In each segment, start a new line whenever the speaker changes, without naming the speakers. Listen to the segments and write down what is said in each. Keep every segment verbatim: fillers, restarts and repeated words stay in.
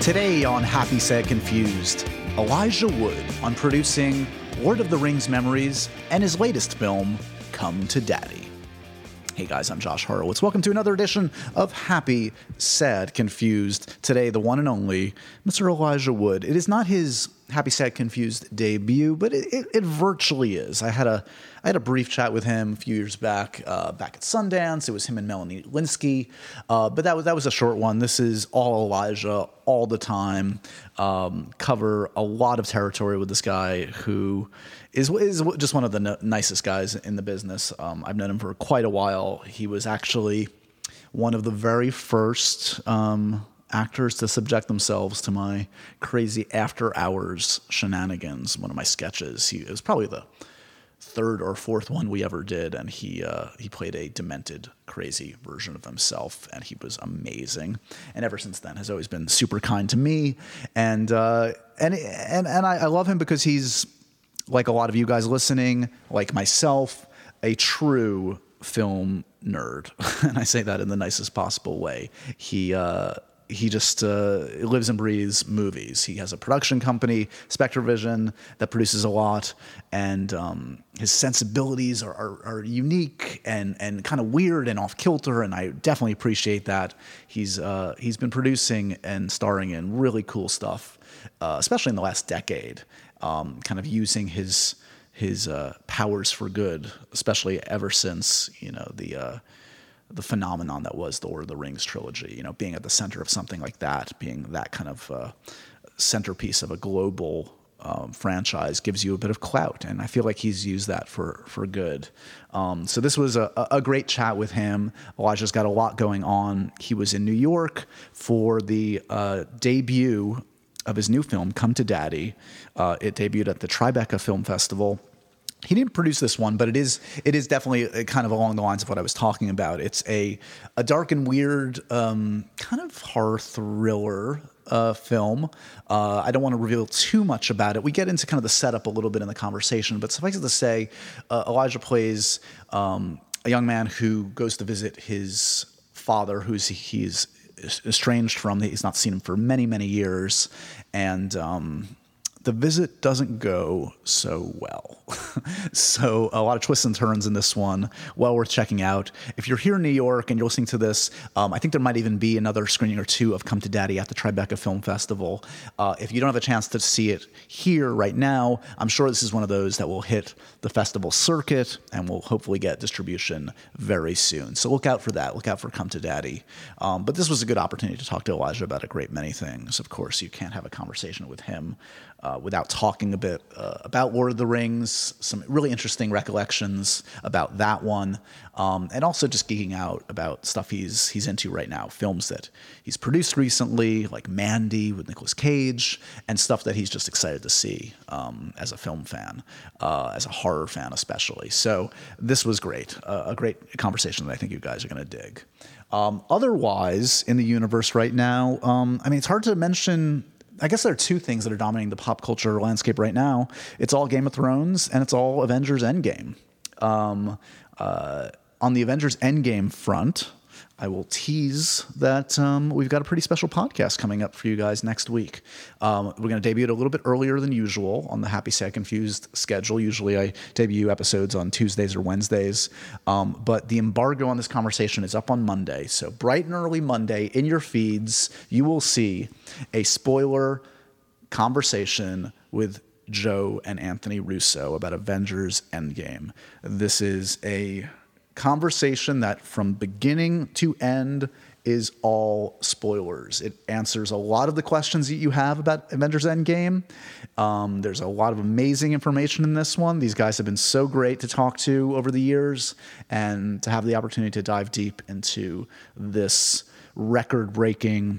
Today on Happy, Sad, Confused, Elijah Wood on producing Lord of the Rings Memories and his latest film, Come to Daddy. Hey guys, I'm Josh Horowitz. Welcome to another edition of Happy, Sad, Confused. Today, the one and only Mister Elijah Wood. It is not his Happy, Sad, Confused debut, but it, it, it virtually is. I had a I had a brief chat with him a few years back, uh, back at Sundance. It was him and Melanie Lynskey, uh, but that was that was a short one. This is all Elijah, all the time. Um, cover a lot of territory with this guy who is is just one of the no- nicest guys in the business. Um, I've known him for quite a while. He was actually one of the very first um, actors to subject themselves to my crazy after hours shenanigans. One of my sketches. He it was probably the third or fourth one we ever did, and he uh, he played a demented, crazy version of himself, and he was amazing. And ever since then, has always been super kind to me, and uh, and and and I, I love him because he's, like a lot of you guys listening, like myself, a true film nerd, and I say that in the nicest possible way. He. Uh, He just uh, lives and breathes movies. He has a production company, SpectreVision, that produces a lot, and um, his sensibilities are, are, are unique and and kind of weird and off kilter, and I definitely appreciate that. He's uh, he's been producing and starring in really cool stuff, uh, especially in the last decade, um, kind of using his his uh, powers for good, especially ever since you know the. Uh, the phenomenon that was the Lord of the Rings trilogy, you know, being at the center of something like that, being that kind of uh, centerpiece of a global um, franchise gives you a bit of clout. And I feel like he's used that for, for good. Um, so this was a, a great chat with him. Elijah's got a lot going on. He was in New York for the uh, debut of his new film, Come to Daddy. Uh, it debuted at the Tribeca Film Festival. He didn't produce this one, but it is it is definitely kind of along the lines of what I was talking about. It's a a dark and weird um, kind of horror thriller uh, film. Uh, I don't want to reveal too much about it. We get into kind of the setup a little bit in the conversation, but suffice it to say, uh, Elijah plays um, a young man who goes to visit his father, who's he's estranged from. He's not seen him for many, many years, and um, the visit doesn't go so well. So a lot of twists and turns in this one. Well worth checking out. If you're here in New York and you're listening to this, um, I think there might even be another screening or two of Come to Daddy at the Tribeca Film Festival. Uh, if you don't have a chance to see it here right now, I'm sure this is one of those that will hit the festival circuit and will hopefully get distribution very soon. So look out for that. Look out for Come to Daddy. Um, but this was a good opportunity to talk to Elijah about a great many things. Of course, you can't have a conversation with him Uh, without talking a bit uh, about Lord of the Rings, some really interesting recollections about that one, um, and also just geeking out about stuff he's he's into right now, films that he's produced recently, like Mandy with Nicolas Cage, and stuff that he's just excited to see um, as a film fan, uh, as a horror fan especially. So this was great, uh, a great conversation that I think you guys are going to dig. Um, otherwise, in the universe right now, um, I mean, it's hard to mention. I guess there are two things that are dominating the pop culture landscape right now. It's all Game of Thrones and it's all Avengers Endgame. Um, uh, on the Avengers Endgame front, I will tease that um, we've got a pretty special podcast coming up for you guys next week. Um, we're going to debut it a little bit earlier than usual on the Happy, Sad, Confused schedule. Usually I debut episodes on Tuesdays or Wednesdays. Um, but the embargo on this conversation is up on Monday. So bright and early Monday in your feeds, you will see a spoiler conversation with Joe and Anthony Russo about Avengers Endgame. This is a conversation that from beginning to end is all spoilers. It answers a lot of the questions that you have about Avengers Endgame. Um, there's a lot of amazing information in this one. These guys have been so great to talk to over the years, and to have the opportunity to dive deep into this record-breaking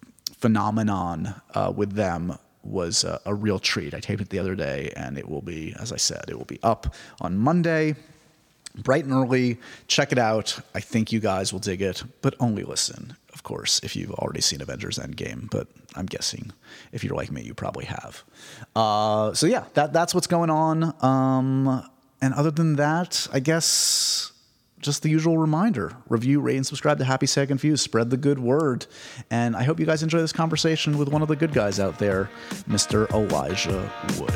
phenomenon uh, with them was a, a real treat. I taped it the other day, and it will be, as I said, it will be up on Monday. Bright and early, check it out. I think you guys will dig it, but only listen, of course, if you've already seen Avengers Endgame. But I'm guessing if you're like me, you probably have. Uh, so yeah, that that's what's going on. Um, and other than that, I guess just the usual reminder, review, rate, and subscribe to Happy Sad Confused. Spread the good word. And I hope you guys enjoy this conversation with one of the good guys out there, Mister Elijah Wood.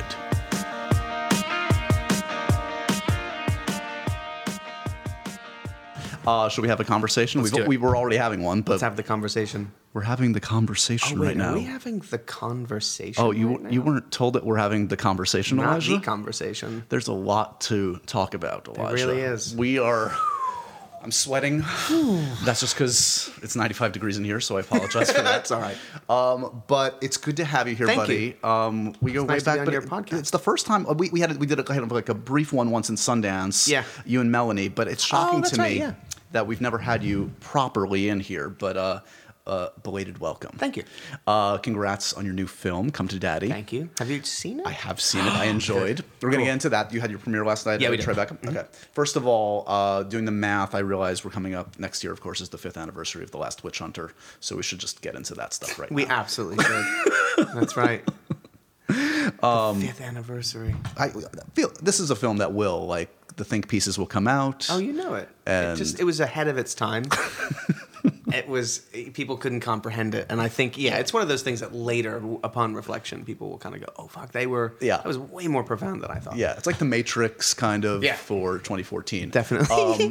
Uh, should we have a conversation?
Let's
We've,
do it.
we were already having one, but
Let's have the conversation.
we're having the conversation
Oh, wait,
right now.
Are we having the conversation?
Oh, you
right now?
you weren't told that we're having the conversation,
Not
Elijah?
the conversation.
There's a lot to talk about, Elijah.
really is.
We are... I'm sweating. That's just because it's ninety-five degrees in here, so I apologize for that.
That's all right.
Um, but it's good to have you here,
Thank
buddy.
you.
Um, we go
It's
way
nice to
back,
be on
but
your
it-
podcast.
it's the first time we we had we did a kind of like a brief one once in Sundance.
Yeah.
You and Melanie, but it's shocking
Oh, that's
to
right,
me
yeah.
that we've never had you properly in here. But uh, uh, belated welcome.
Thank you.
Uh, congrats on your new film, Come to Daddy.
Thank you. Have you seen it?
I have seen it. I enjoyed. We're going to
Cool.
get into that. You had your premiere last night.
Yeah,
at
we did.
Tribeca?
Mm-hmm.
Okay. First of all, uh, doing the math, I realized we're coming up next year. Of course, is the fifth anniversary of The Last Witch Hunter, so we should just get into that stuff right
We
now.
absolutely should. That's right. Um, the fifth anniversary.
I feel this is a film that will like the think pieces will come out.
Oh, you know it.
And-
It just it was ahead of its time. It was people couldn't comprehend it, and I think yeah, it's one of those things that later, upon reflection, people will kind of go, "Oh fuck, they were
Yeah.
that was way more profound than I thought."
Yeah, it's like The Matrix kind of
Yeah.
for twenty fourteen.
Definitely.
Um,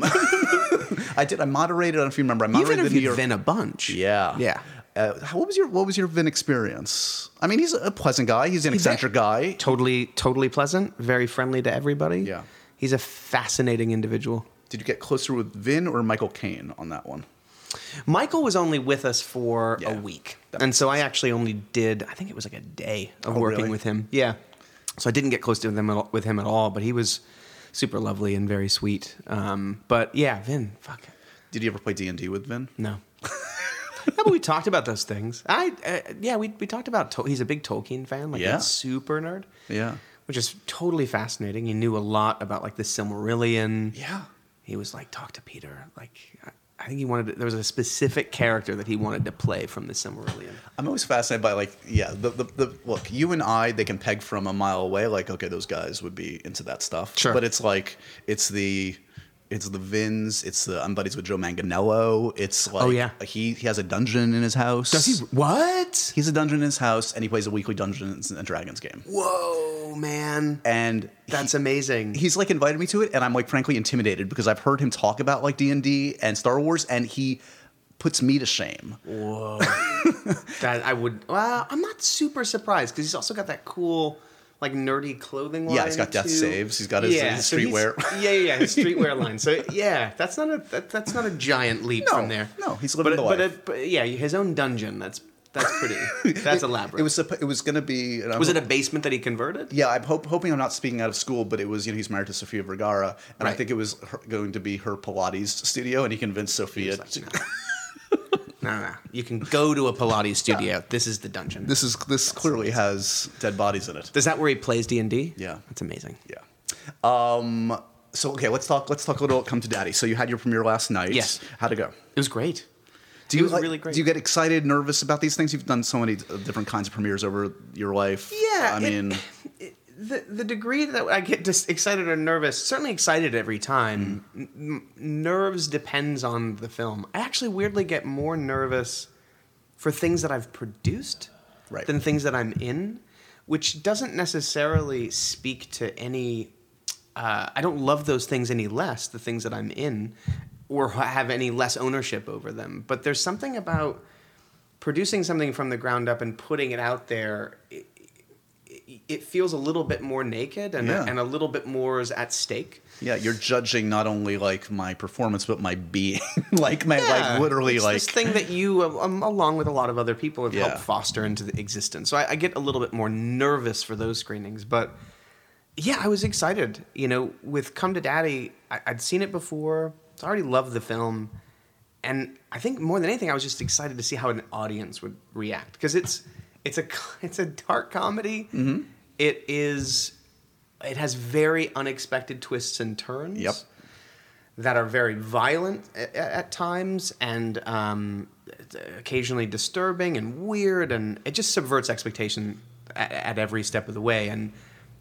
I did. I moderated. I don't know if you remember. I
You've
moderated the New
interviewed
York.
Vin a bunch.
Yeah.
Yeah.
Uh, what was your What was your Vin experience? I mean, he's a pleasant guy. He's an eccentric guy.
Totally, totally pleasant. Very friendly to everybody.
Yeah.
He's a fascinating individual.
Did you get closer with Vin or Michael Caine on that one?
Michael was only with us for
Yeah.
a week.
That
And
makes
so I actually only did, I think it was like a day of
Oh,
working
really?
with him. Yeah. So I didn't get close to him at all, with him at all, but he was super lovely and very sweet. Um, but yeah, Vin, fuck.
Did you ever play D and D with Vin?
No. No, but we talked about those things. I uh, yeah, we we talked about. Tol- he's a big Tolkien fan, like
Yeah.
a super nerd,
Yeah.
which is totally fascinating. He knew a lot about like the Silmarillion.
Yeah.
He was like, talk to Peter. Like, I, I think he wanted. To, there was a specific character that he wanted to play from the Silmarillion.
I'm always fascinated by like, yeah, the, the the look. You and I, they can peg from a mile away. Like, okay, those guys would be into that stuff.
Sure.
But it's like, it's the. It's the Vins. It's the I'm buddies with Joe Manganiello. It's like
Oh, yeah.
he he has a dungeon in his house.
Does he? What?
He has a dungeon in his house, and he plays a weekly Dungeons and Dragons game.
Whoa, man.
And
That's
he-
amazing.
He's like invited me to it, and I'm like frankly intimidated because I've heard him talk about like D and D and Star Wars, and he puts me to shame.
Whoa. That I would. Well, I'm not super surprised because he's also got that cool, like nerdy clothing line.
Yeah, he's got death
too.
saves. He's got his- his
so he's-
streetwear.
Yeah, yeah, yeah, his streetwear line. So yeah, that's not a that, that's not a giant leap
No,
from there.
no, he's living
but,
the
but,
life.
it- but yeah, his own dungeon. That's that's pretty. That's elaborate.
It was suppo- it was going to be. and I'm
Was it a
hop-
basement that he converted?
Yeah, I'm hope, hoping I'm not speaking out of school, but it was you know he's married to Sofia Vergara, and I
Right.
think it was her, going to be her Pilates studio, and he convinced Sophia.
Like,
to,
no. no, no, no. You can go to a Pilates studio. This is the dungeon.
This is this clearly has dead bodies in it.
Is that where he plays D and D?
Yeah.
That's amazing.
Yeah. Um. So okay, let's talk. Let's talk a little. Come to Daddy. So you had your premiere last night.
Yes.
How'd it go?
It was great.
Do
It
you
was
like-
really great.
Do you get excited, nervous about these things? You've done so many uh, different kinds of premieres over your life.
Yeah,
I
it-
mean,
it- the the degree that I get just excited or nervous, certainly excited every time.
Mm.
N- n- nerves depends on the film. I actually weirdly get more nervous for things that I've produced
Right.
than things that I'm in, which doesn't necessarily speak to any. Uh, I don't love those things any less, the things that I'm in, or ha- have any less ownership over them. But there's something about producing something from the ground up and putting it out there. It, it, it feels a little bit more naked and,
Yeah.
and a little bit more is at stake.
yeah, you're judging not only like my performance, but my being, like my
Yeah,
like literally
it's
like
this thing that you, um, along with a lot of other people, have
Yeah.
helped foster into the existence. So I, I get a little bit more nervous for those screenings, but yeah, I was excited. You know, with Come to Daddy, I, I'd seen it before. So I already loved the film, and I think more than anything, I was just excited to see how an audience would react because it's it's a it's a dark comedy.
Mm-hmm.
It is. It has very unexpected twists and turns.
Yep.
That are very violent at, at times and um, occasionally disturbing and weird, and it just subverts expectation at, at every step of the way. And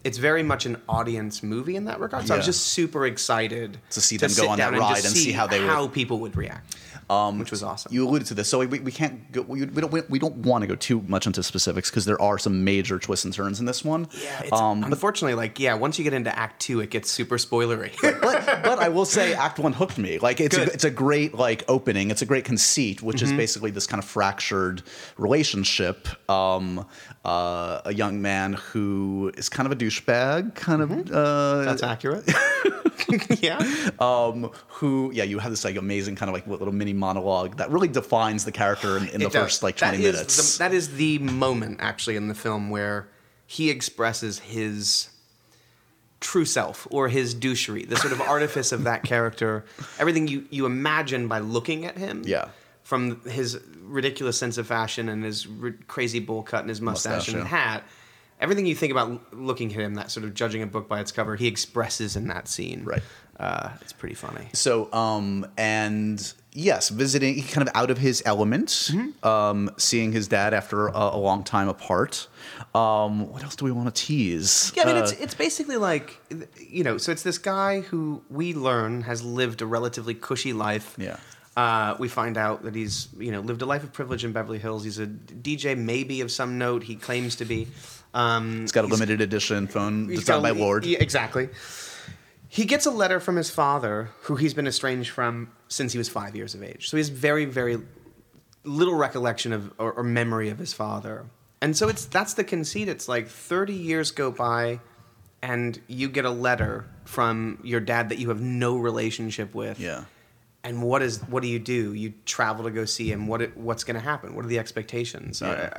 it's very much an audience movie in that regard. So I was
Yeah.
just super excited
To see them go
sit
on that
down
ride
just
and see how they would-
how people would react,
Um,
which was awesome.
You alluded to this, so we, we can't go. We, we don't. We, we don't want to go too much into specifics because there are some major twists and turns in this one.
yeah, it's,
um, but,
unfortunately, like yeah, once you get into Act Two, it gets super spoilery.
but but I will say, Act One hooked me. Like it's a,
Good.
it's a great like opening. It's a great conceit, which
Mm-hmm.
is basically this kind of fractured relationship. Um, uh, a young man who is kind of a douchebag, kind of. Uh,
That's accurate. yeah.
um, who, yeah, you have this like amazing kind of like little mini monologue that really defines the character in, in the
It does.
first like
That
twenty
is
minutes.
The, that is the moment actually in the film where he expresses his true self or his douchery, the sort of artifice of that character, everything you, you imagine by looking at him.
Yeah.
From his ridiculous sense of fashion and his r- crazy bowl cut and his mustache,
Mustache,
and
yeah.
hat. Everything you think about l- looking at him, that sort of judging a book by its cover, he expresses in that scene.
Right.
Uh, it's pretty funny.
So, um, and yes, visiting, he kind of out of his element,
Mm-hmm.
um, seeing his dad after a, a long time apart. Um, what else do we want to tease?
Yeah, I mean,
Uh,
it's it's basically like, you know, so it's this guy who we learn has lived a relatively cushy life.
Yeah.
Uh, we find out that he's, you know, lived a life of privilege in Beverly Hills. He's a D J, maybe of some note. He claims to be. Um,
He's got a limited edition phone
he's
designed by
got a-
Lord.
Yeah, exactly. He gets a letter from his father, who he's been estranged from since he was five years of age. So he has very, very little recollection of or, or memory of his father. And so it's that's the conceit. It's like thirty years go by, and you get a letter from your dad that you have no relationship with.
Yeah.
And what is what do you do? You travel to go see him. What it, what's going to happen? What are the expectations?
Yeah.
Uh,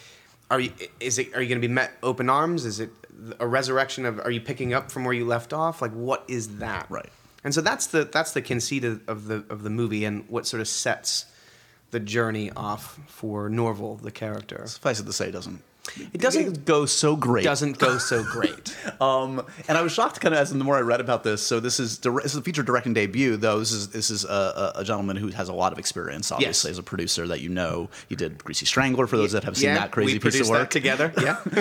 are you is it are you going to be met open arms? Is it a resurrection of? Are you picking up from where you left off? Like what is that?
Right.
And so that's the that's the conceit of, of the of the movie and what sort of sets the journey off for Norval, the character.
Suffice it to say, it doesn't.
It doesn't
go so great.
doesn't go so great.
Um, and I was shocked, kind of, as the more I read about this. So this is dir- this is a feature directing debut, though. This is this is a, a gentleman who has a lot of experience, obviously,
Yes.
as a producer that you know. He did Greasy Strangler for those that have seen
yeah,
that crazy
we
piece of
produced
work.
that together.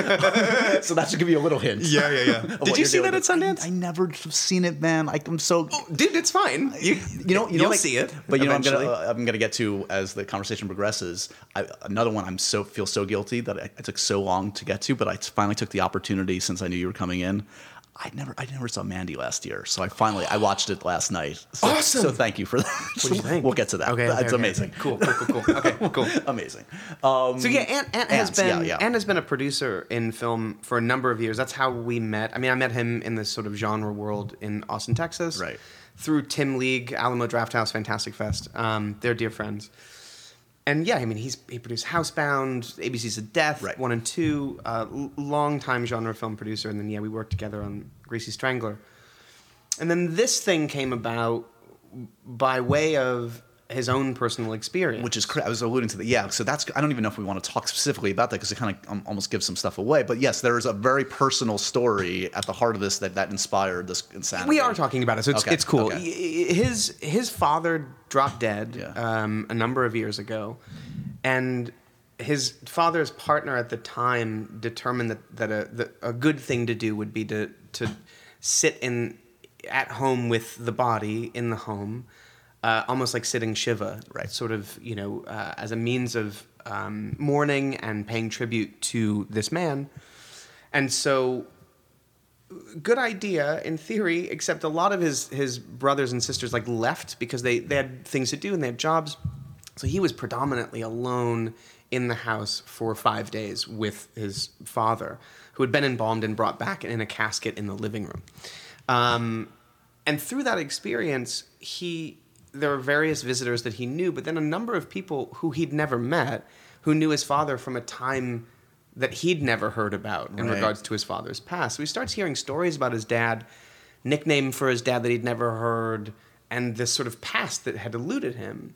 Yeah.
So that should give you a little hint.
Yeah, yeah, yeah.
of
Did
what
you
you're
see
dealing
that at
with.
Sundance?
I, I never have seen it, man. I, I'm so.
Dude, it's fine. You
You know, you know,
you'll
like-
see it.
But you know, I'm
eventually.
gonna uh, I'm gonna get to as the conversation progresses. I, another one I'm so feel so guilty that I, it took so long to get to, but I finally took the opportunity since I knew you were coming in. I never I never saw Mandy last year, so I finally I watched it last night. So,
Awesome.
So thank you for that.
What'd you think?
We'll get to that.
Okay,
it's
okay, okay,
amazing.
okay. Cool, cool, cool, cool. Okay, cool.
Amazing. Um,
So yeah, Ant, Ant has
Ants, yeah,
been
yeah.
Ant has been a producer in film for a number of years. That's how we met. I mean, I met him in this sort of genre world in Austin, Texas,
Right.
through Tim League, Alamo Drafthouse, Fantastic Fest. Um, they're dear friends. And yeah, I mean, he's he produced Housebound, A B C's of Death,
Right.
one and two, uh, l- long-time genre film producer. And then yeah, we worked together on Greasy Strangler. And then this thing came about by way of his own personal experience.
which is cra- I was alluding to that. Yeah, so that's I don't even know if we want to talk specifically about that because it kind of um, almost gives some stuff away. But yes, there is a very personal story at the heart of this that that inspired this insanity.
We are talking about it, so it's,
Okay,
it's cool.
okay.
Y- His his father dropped dead
Yeah.
um, a number of years ago, and his father's partner at the time determined that, that a that a good thing to do would be to to sit in at home with the body in the home, uh, almost like sitting shiva,
Right.
sort of you know uh, as a means of um, mourning and paying tribute to this man, and so. Good idea in theory, except a lot of his his brothers and sisters like left because they, they had things to do and they had jobs. So he was predominantly alone in the house for five days with his father, who had been embalmed and brought back in a casket in the living room. Um, and through that experience, he there were various visitors that he knew, but then a number of people who he'd never met who knew his father from a time that he'd never heard about in
Right.
regards to his father's past. So he starts hearing stories about his dad, nickname for his dad that he'd never heard, and this sort of past that had eluded him.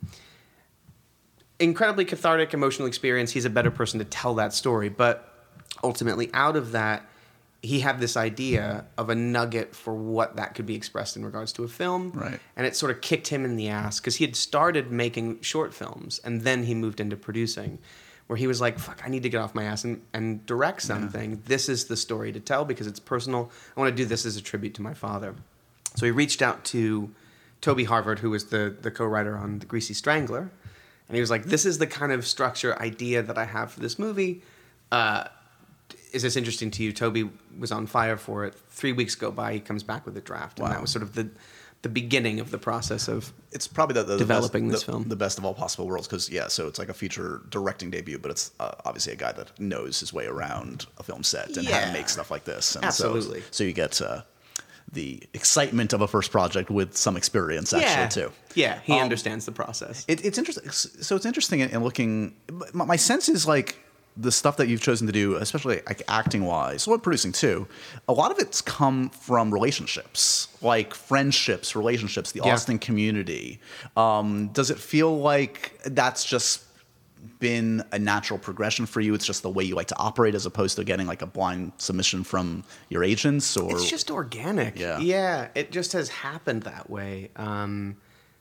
Incredibly cathartic, emotional experience. He's a better person to tell that story. But ultimately, out of that, he had this idea of a nugget for what that could be expressed in regards to a film.
Right.
And it sort of kicked him in the ass because he had started making short films and then he moved into producing. where he was like, fuck, I need to get off my ass and, and direct something. Yeah. This is the story to tell because it's personal. I want to do this as a tribute to my father. So he reached out to Toby Harvard, who was the, the co-writer on The Greasy Strangler. And he was like, this is the kind of structure idea that I have for this movie. Uh, is this interesting to you? Toby was on fire for it. Three weeks go by, he comes back with a draft. And wow. that was sort of the the beginning of the process of
it's probably the, the
developing
the best,
this
the,
film.
The best of all possible worlds, because, yeah, so it's like a feature directing debut, but it's uh, obviously a guy that knows his way around a film set and
yeah.
how to make stuff like this. And
Absolutely.
So, so you get uh, the excitement of a first project with some experience, actually,
yeah.
too.
Yeah, he
um,
understands the process.
It, it's interesting. So it's interesting in, in looking. My, my sense is like the stuff that you've chosen to do, especially like acting wise, or producing too, a lot of it's come from relationships, like friendships, relationships, the yeah. Austin community. Um, does it feel like that's just been a natural progression for you? It's just the way you like to operate, as opposed to getting like a blind submission from your agents? Or
it's just organic.
Yeah,
yeah, it just has happened that way. Um,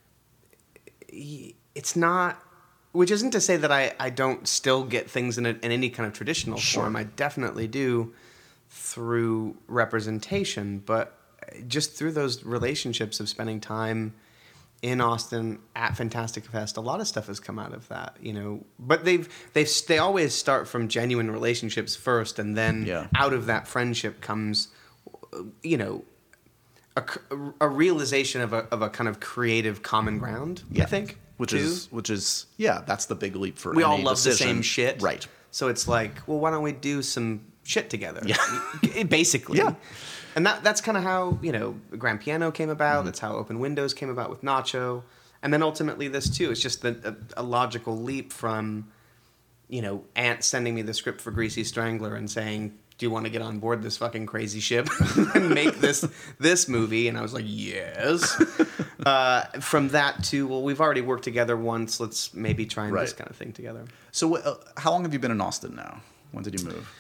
it's not. Which isn't to say that I, I don't still get things in, a, in any kind of traditional
sure.
form. I definitely do through representation, but just through those relationships of spending time in Austin at Fantastic Fest, a lot of stuff has come out of that, you know. But they've they've they always start from genuine relationships first, and then
yeah.
out of that friendship comes, you know, a, a realization of a of a kind of creative common ground. Yeah. I think.
Which
too.
is, which is, yeah, that's the big leap for
we
any
all love
decision.
the same shit,
right?
So it's like, well, why don't we do some shit together?
Yeah,
basically.
Yeah,
and that that's kind of how, you know, Grand Piano came about.
Mm-hmm.
That's how Open Windows came about with Nacho, and then ultimately this too. It's just a, a, a logical leap from, you know, Ant sending me the script for Greasy Strangler and saying, do you want to get on board this fucking crazy ship and make this this movie? And I was like, yes. uh, from that to, well, we've already worked together once. Let's maybe try and
right.
this kind of thing together.
So uh, how long have you been in Austin now? When did you move?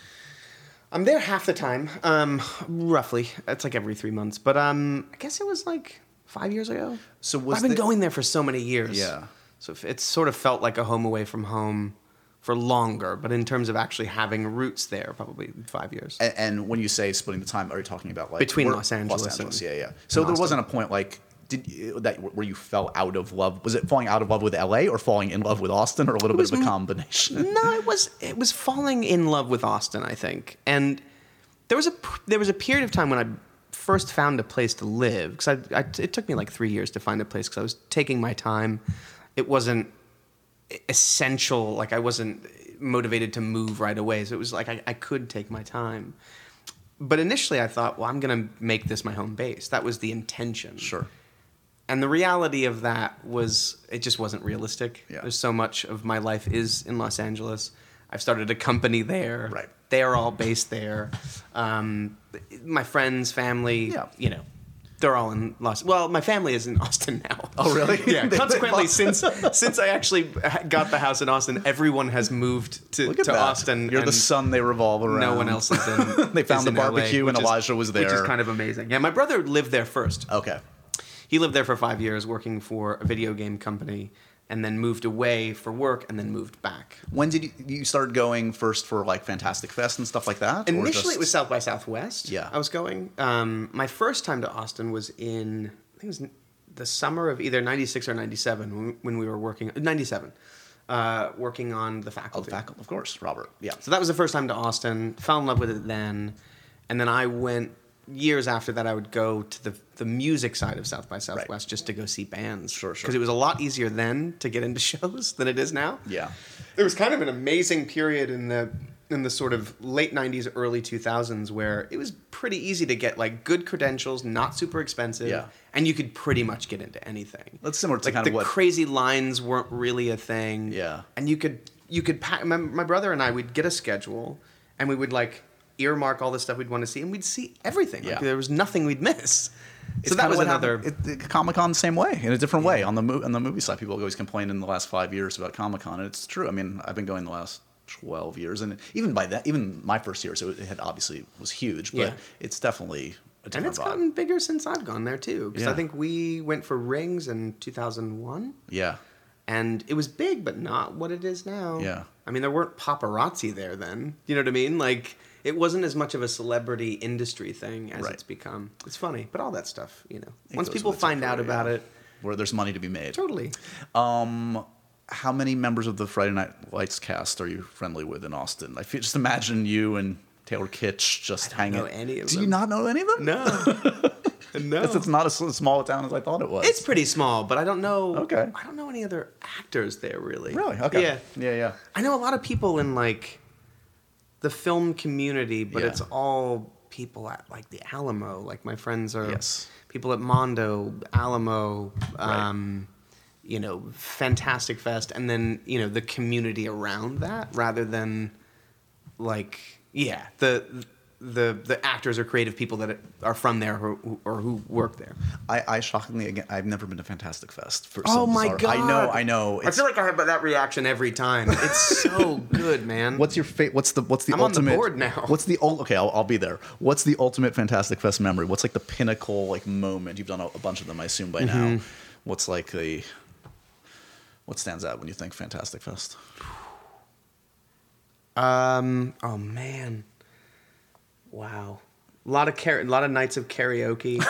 I'm there half the time, um, roughly. It's like every three months. But um, I guess it was like five years ago.
So was
I've been
the...
going there for so many years.
Yeah.
So it's sort of felt like a home away from home for longer, but in terms of actually having roots there, probably five years.
And, and when you say splitting the time, are you talking about like
between Los Angeles,
Los Angeles,
and,
yeah, yeah. So there
Austin.
wasn't a point like did you, that where you fell out of love? Was it falling out of love with L A or falling in love with Austin, or a little bit of a combination?
No, it was it was falling in love with Austin, I think. And there was a there was a period of time when I first found a place to live, because I, I it took me like three years to find a place because I was taking my time. It wasn't essential, like I wasn't motivated to move right away, so it was like I, I could take my time. But initially I thought, well, I'm gonna make this my home base. That was the intention.
Sure.
And the reality of that was it just wasn't realistic.
Yeah.
There's so much of my life is in Los Angeles. I've started a company there.
Right.
They're all based there. Um, my friends, family,
yeah.
you know, they're all in Los. Well, my family is in Austin now.
Oh, really?
Yeah. Consequently, since since I actually got the house in Austin, everyone has moved to, to Austin.
You're the sun they revolve around.
No one else is in.
They found
is
the
in
barbecue,
L A,
and Elijah
is,
was there,
which is kind of amazing. Yeah, my brother lived there first.
Okay.
He lived there for five years, working for a video game company, and then moved away for work, and then moved back.
When did you, you started going first for like Fantastic Fest and stuff like that?
Initially,
just...
it was South by Southwest.
Yeah,
I was going. Um, my first time to Austin was in I think it was the summer of either ninety-six or ninety-seven when, when we were working ninety-seven, uh, working on The Faculty.
Oh, The Faculty, of course, Robert. Yeah.
So that was the first time to Austin. Fell in love with it then, and then I went. Years after that, I would go to the the music side of South by Southwest right. just to go see bands.
Sure, sure.
Because it was a lot easier then to get into shows than it is now.
Yeah.
There was kind of an amazing period in the in the sort of late nineties, early two thousands where it was pretty easy to get like good credentials, not super expensive,
yeah.
and you could pretty much get into anything.
That's similar to
like
kind
the
of what
crazy lines weren't really a thing.
Yeah.
And you could you could pack. My, my brother and I would get a schedule, and we would like. earmark all the stuff we'd want to see, and we'd see everything.
Yeah.
Like, there was nothing we'd miss.
It's
so that was another.
Comic Con, same way, in a different yeah. way. On the mo- on the movie side, people always complain in the last five years about Comic Con, and it's true. I mean, I've been going the last twelve years, and even by that, even my first year, so it had obviously was huge, but yeah. it's definitely a different
and it's
vibe.
gotten bigger since I've gone there too. Because
yeah.
I think we went for Rings in two thousand one.
Yeah.
And it was big, but not what it is now.
Yeah.
I mean, there weren't paparazzi there then. You know what I mean? Like, it wasn't as much of a celebrity industry thing as
Right.
it's become. It's funny, but all that stuff, you know.
It
Once
goes
people
with
find
the
out
career,
about
yeah.
it,
Where there's money to be made.
totally.
Um, how many members of the Friday Night Lights cast are you friendly with in Austin? I feel, just imagine you and Taylor Kitsch just
I don't
hanging.
know any of
Do
them.
you not know any of them?
No. no.
Guess it's not as s- small a town as I thought it was.
It's pretty small, but I don't know.
Okay.
I don't know any other actors there really.
Really? Okay.
Yeah.
Yeah, yeah.
I know a lot of people in like the film community, but
Yeah.
it's all people at like the Alamo. Like my friends are
Yes.
people at Mondo, Alamo,
Right.
um, you know, Fantastic Fest, and then you know the community around that, rather than like yeah the the the actors or creative people that are from there or, or who work there.
I, I shockingly again, I've never been to Fantastic Fest. For
Oh
some
my
bizarre-
god!
I know, I know.
I
It's,
feel like I have that reaction every time. It's so good, man.
what's your fa- What's the what's the
I'm on the
ultimate?
board now.
What's the ul- okay? I'll, I'll be there. What's the ultimate Fantastic Fest memory? What's like the pinnacle like moment? You've done a, a bunch of them, I assume by
Mm-hmm.
now. What's like the what stands out when you think Fantastic Fest?
Um. Oh man. Wow. A lot of car- a lot of nights of karaoke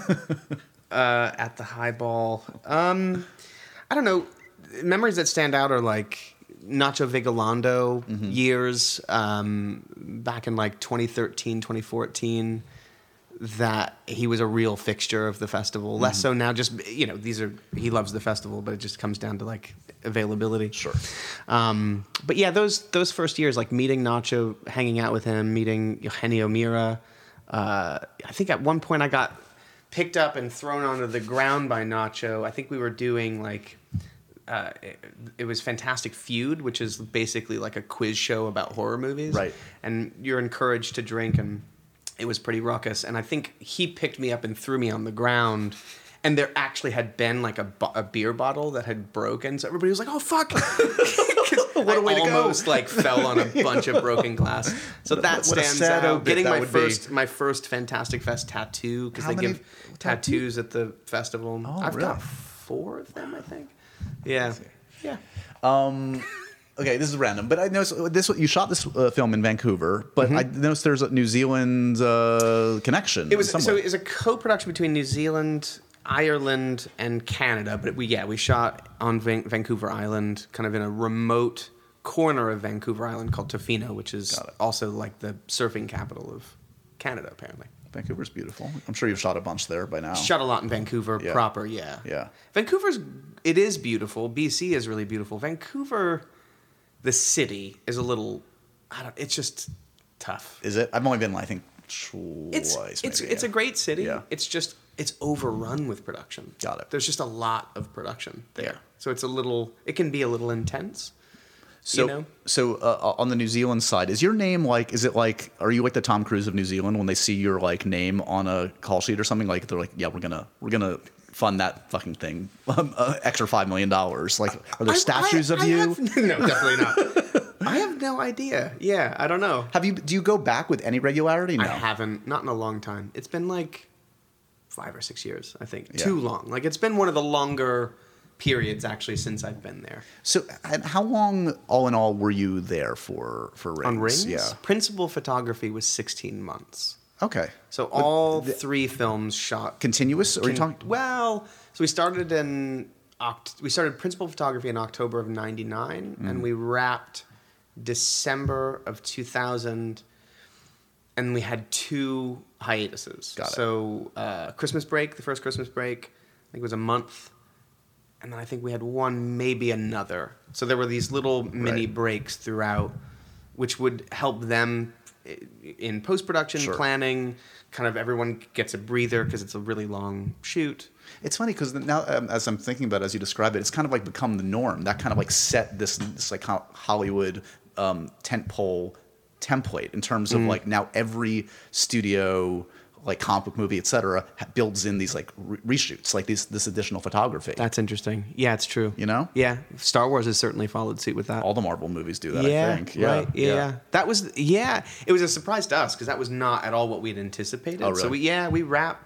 uh, at the Highball. Um, I don't know. Memories that stand out are like Nacho Vigalondo years um, back in like twenty thirteen, twenty fourteen. That he was a real fixture of the festival. Less so now. Just you know, these are he loves the festival, but it just comes down to like availability.
Sure.
Um, but yeah, those those first years, like meeting Nacho, hanging out with him, meeting Eugenio Mira. Uh, I think at one point I got picked up and thrown onto the ground by Nacho. I think we were doing like uh, it, it was Fantastic Feud, which is basically like a quiz show about horror movies.
Right.
And you're encouraged to drink, and it was pretty raucous. And I think he picked me up and threw me on the ground. And there actually had been like a, bo- a beer bottle that had broken, so everybody was like, "Oh fuck!" what
a
I
way to go.
almost like fell on a bunch of broken glass. So that
What a
stands
sad
out.
obit
Getting
that
my
would be.
first my first Fantastic Fest tattoo, because
How
they
many
give tattoos at the festival.
Oh,
I've
really?
got four of them, I think. Yeah, yeah.
Um, okay, this is random, but I noticed this. You shot this uh, film in Vancouver, but I noticed there's a New Zealand uh, connection.
It was
in some
so
way.
it was a co-production between New Zealand, Ireland, and Canada. But we yeah we shot on Van- Vancouver Island, kind of in a remote corner of Vancouver Island called Tofino, which is
Got it.
also like the surfing capital of Canada, apparently.
Vancouver's beautiful. I'm sure you've shot a bunch there by now.
Shot a lot in Vancouver
Yeah.
proper, yeah.
Yeah.
Vancouver's it is beautiful. B C is really beautiful. Vancouver, the city, is a little. I don't. It's just tough.
Is it? I've only been, I think, twice.
It's it's
maybe,
it's
yeah.
a great city.
Yeah.
It's just it's overrun with production.
Got it.
There's just a lot of production there,
Yeah.
so it's a little. It can be a little intense.
So,
you know?
so uh, on the New Zealand side, is your name like? Is it like? Are you like the Tom Cruise of New Zealand when they see your like name on a call sheet or something? Like they're like, yeah, we're gonna we're gonna fund that fucking thing, um, uh, extra five million dollars. Like, are there
I-
statues
I-
of
I
you?
have- no, definitely not. I have no idea. Yeah, I don't know.
Have you? Do you go back with any regularity? No.
I haven't. Not in a long time. It's been like five or six years, I think.
Yeah.
Too long. Like it's been one of the longer periods actually since I've been there.
So, and how long, all in all, were you there for for Rings?
On Rings,
Yeah.
principal photography was sixteen months.
Okay.
So all three films shot
Continuous? Or are you
Con-
talking?
Well, so we started in Oct- we started principal photography in October of ninety-nine,
Mm.
and we wrapped December of two thousand, and we had two hiatuses.
Got it.
So uh, Christmas break, the first Christmas break, I think it was a month, and then I think we had one, maybe another. So there were these little mini
Right.
breaks throughout, which would help them i- in post-production
Sure.
planning. Kind of everyone gets a breather because it's a really long shoot.
It's funny because now, um, as I'm thinking about it, as you describe it, it's kind of like become the norm. That kind of like set this, this like ho- Hollywood um, tentpole template in terms of like now every studio, like comic book movie, et cetera, ha- builds in these like re- reshoots, like these this additional photography.
That's interesting. Yeah, it's true.
You know?
Yeah, Star Wars has certainly followed suit with that.
All the Marvel movies do that.
yeah,
I think. Yeah,
right. Yeah, yeah, that was yeah. It was a surprise to us because that was not at all what we'd anticipated.
Oh,
So
really?
we, yeah, we wrapped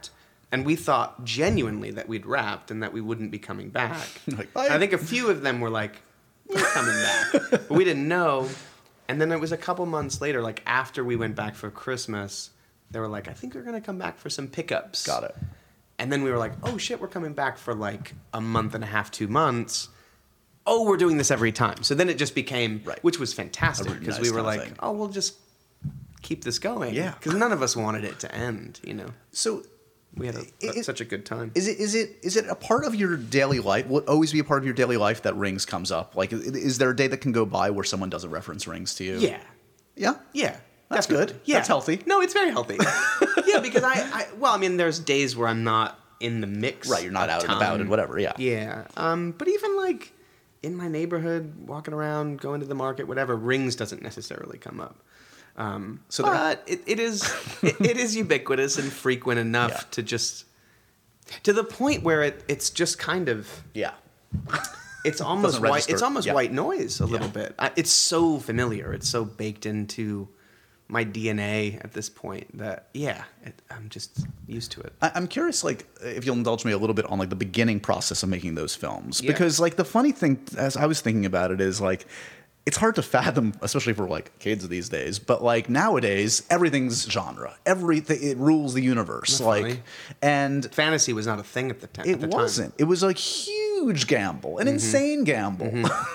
And we thought genuinely that we'd wrapped and that we wouldn't be coming back.
Like,
I think a few of them were like, we're coming back. But we didn't know. And then it was a couple months later, like after we went back for Christmas, they were like, I think we're going to come back for some pickups.
Got it.
And then we were like, oh shit, we're coming back for like a month and a half, two months. Oh, we're doing this every time. So then it just became,
right.
which was fantastic because
nice
we were like,
thing.
oh, we'll just keep this going.
Yeah.
Because none of us wanted it to end, you know.
So
we had a,
it,
such a good time.
Is it is it is it a part of your daily life? Will it always be a part of your daily life that Rings comes up? Like, is there a day that can go by where someone doesn't reference Rings to you?
Yeah.
Yeah?
Yeah.
That's
definitely.
good.
Yeah.
That's healthy.
No, it's very healthy. Yeah, because I, I, well, I mean, there's days where I'm not in the mix.
Right, you're not out and about and whatever, yeah.
Yeah. Um, but even like in my neighborhood, walking around, going to the market, whatever, Rings doesn't necessarily come up. Um, so but it, it is it, it is ubiquitous and frequent enough
Yeah.
to just to the point where it, it's just kind of
Yeah.
it's almost
Doesn't
white
register.
it's almost
Yeah.
white noise a little
Yeah.
bit. I, it's so familiar. It's so baked into my D N A at this point that yeah, it, I'm just used to it.
I, I'm curious, like, if you'll indulge me a little bit on like the beginning process of making those films,
Yeah.
because like the funny thing, as I was thinking about it, is like it's hard to fathom, especially for like kids these days. But like nowadays, everything's genre. Everything it rules the universe.
Isn't that
Like,
funny?
and
Fantasy was not a thing at the, t-
it
at the time.
wasn't. It was a huge gamble, an
Mm-hmm.
insane gamble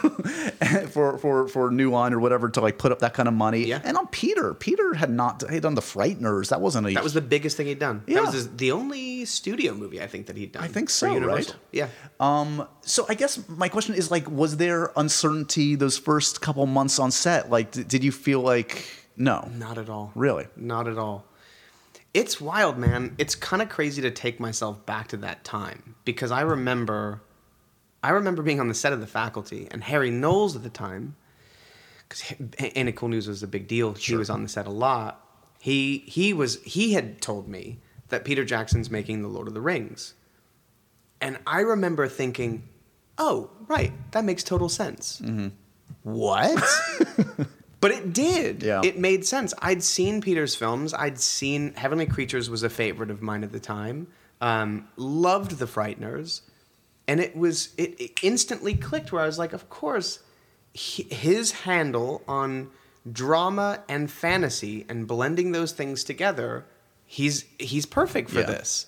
for for for New Line or whatever to like put up that kind of money.
Yeah.
And on Peter, Peter had not had done The Frighteners. That wasn't a
That was the biggest thing he'd done.
Yeah.
That was his, the only studio movie I think that he'd done.
I think
for
so,
Universal.
right?
Yeah.
Um, so I guess my question is like, was there uncertainty those first couple months on set? Like, d- did you feel like no?
Not at all.
Really?
Not at all. It's wild, man. It's kind of crazy to take myself back to that time because I remember, I remember being on the set of The Faculty and Harry Knowles at the time, because Ain't It Cool News was a big deal. He
Sure.
was on the set a lot. He he was he had told me that Peter Jackson's making The Lord of the Rings, and I remember thinking, oh right, that makes total sense.
Mm-hmm.
What? But it did.
Yeah.
It made sense. I'd seen Peter's films. I'd seen Heavenly Creatures was a favorite of mine at the time. Um, loved The Frighteners. And it was it, it instantly clicked where I was like, of course, he, his handle on drama and fantasy and blending those things together, he's he's perfect for
Yeah.
this.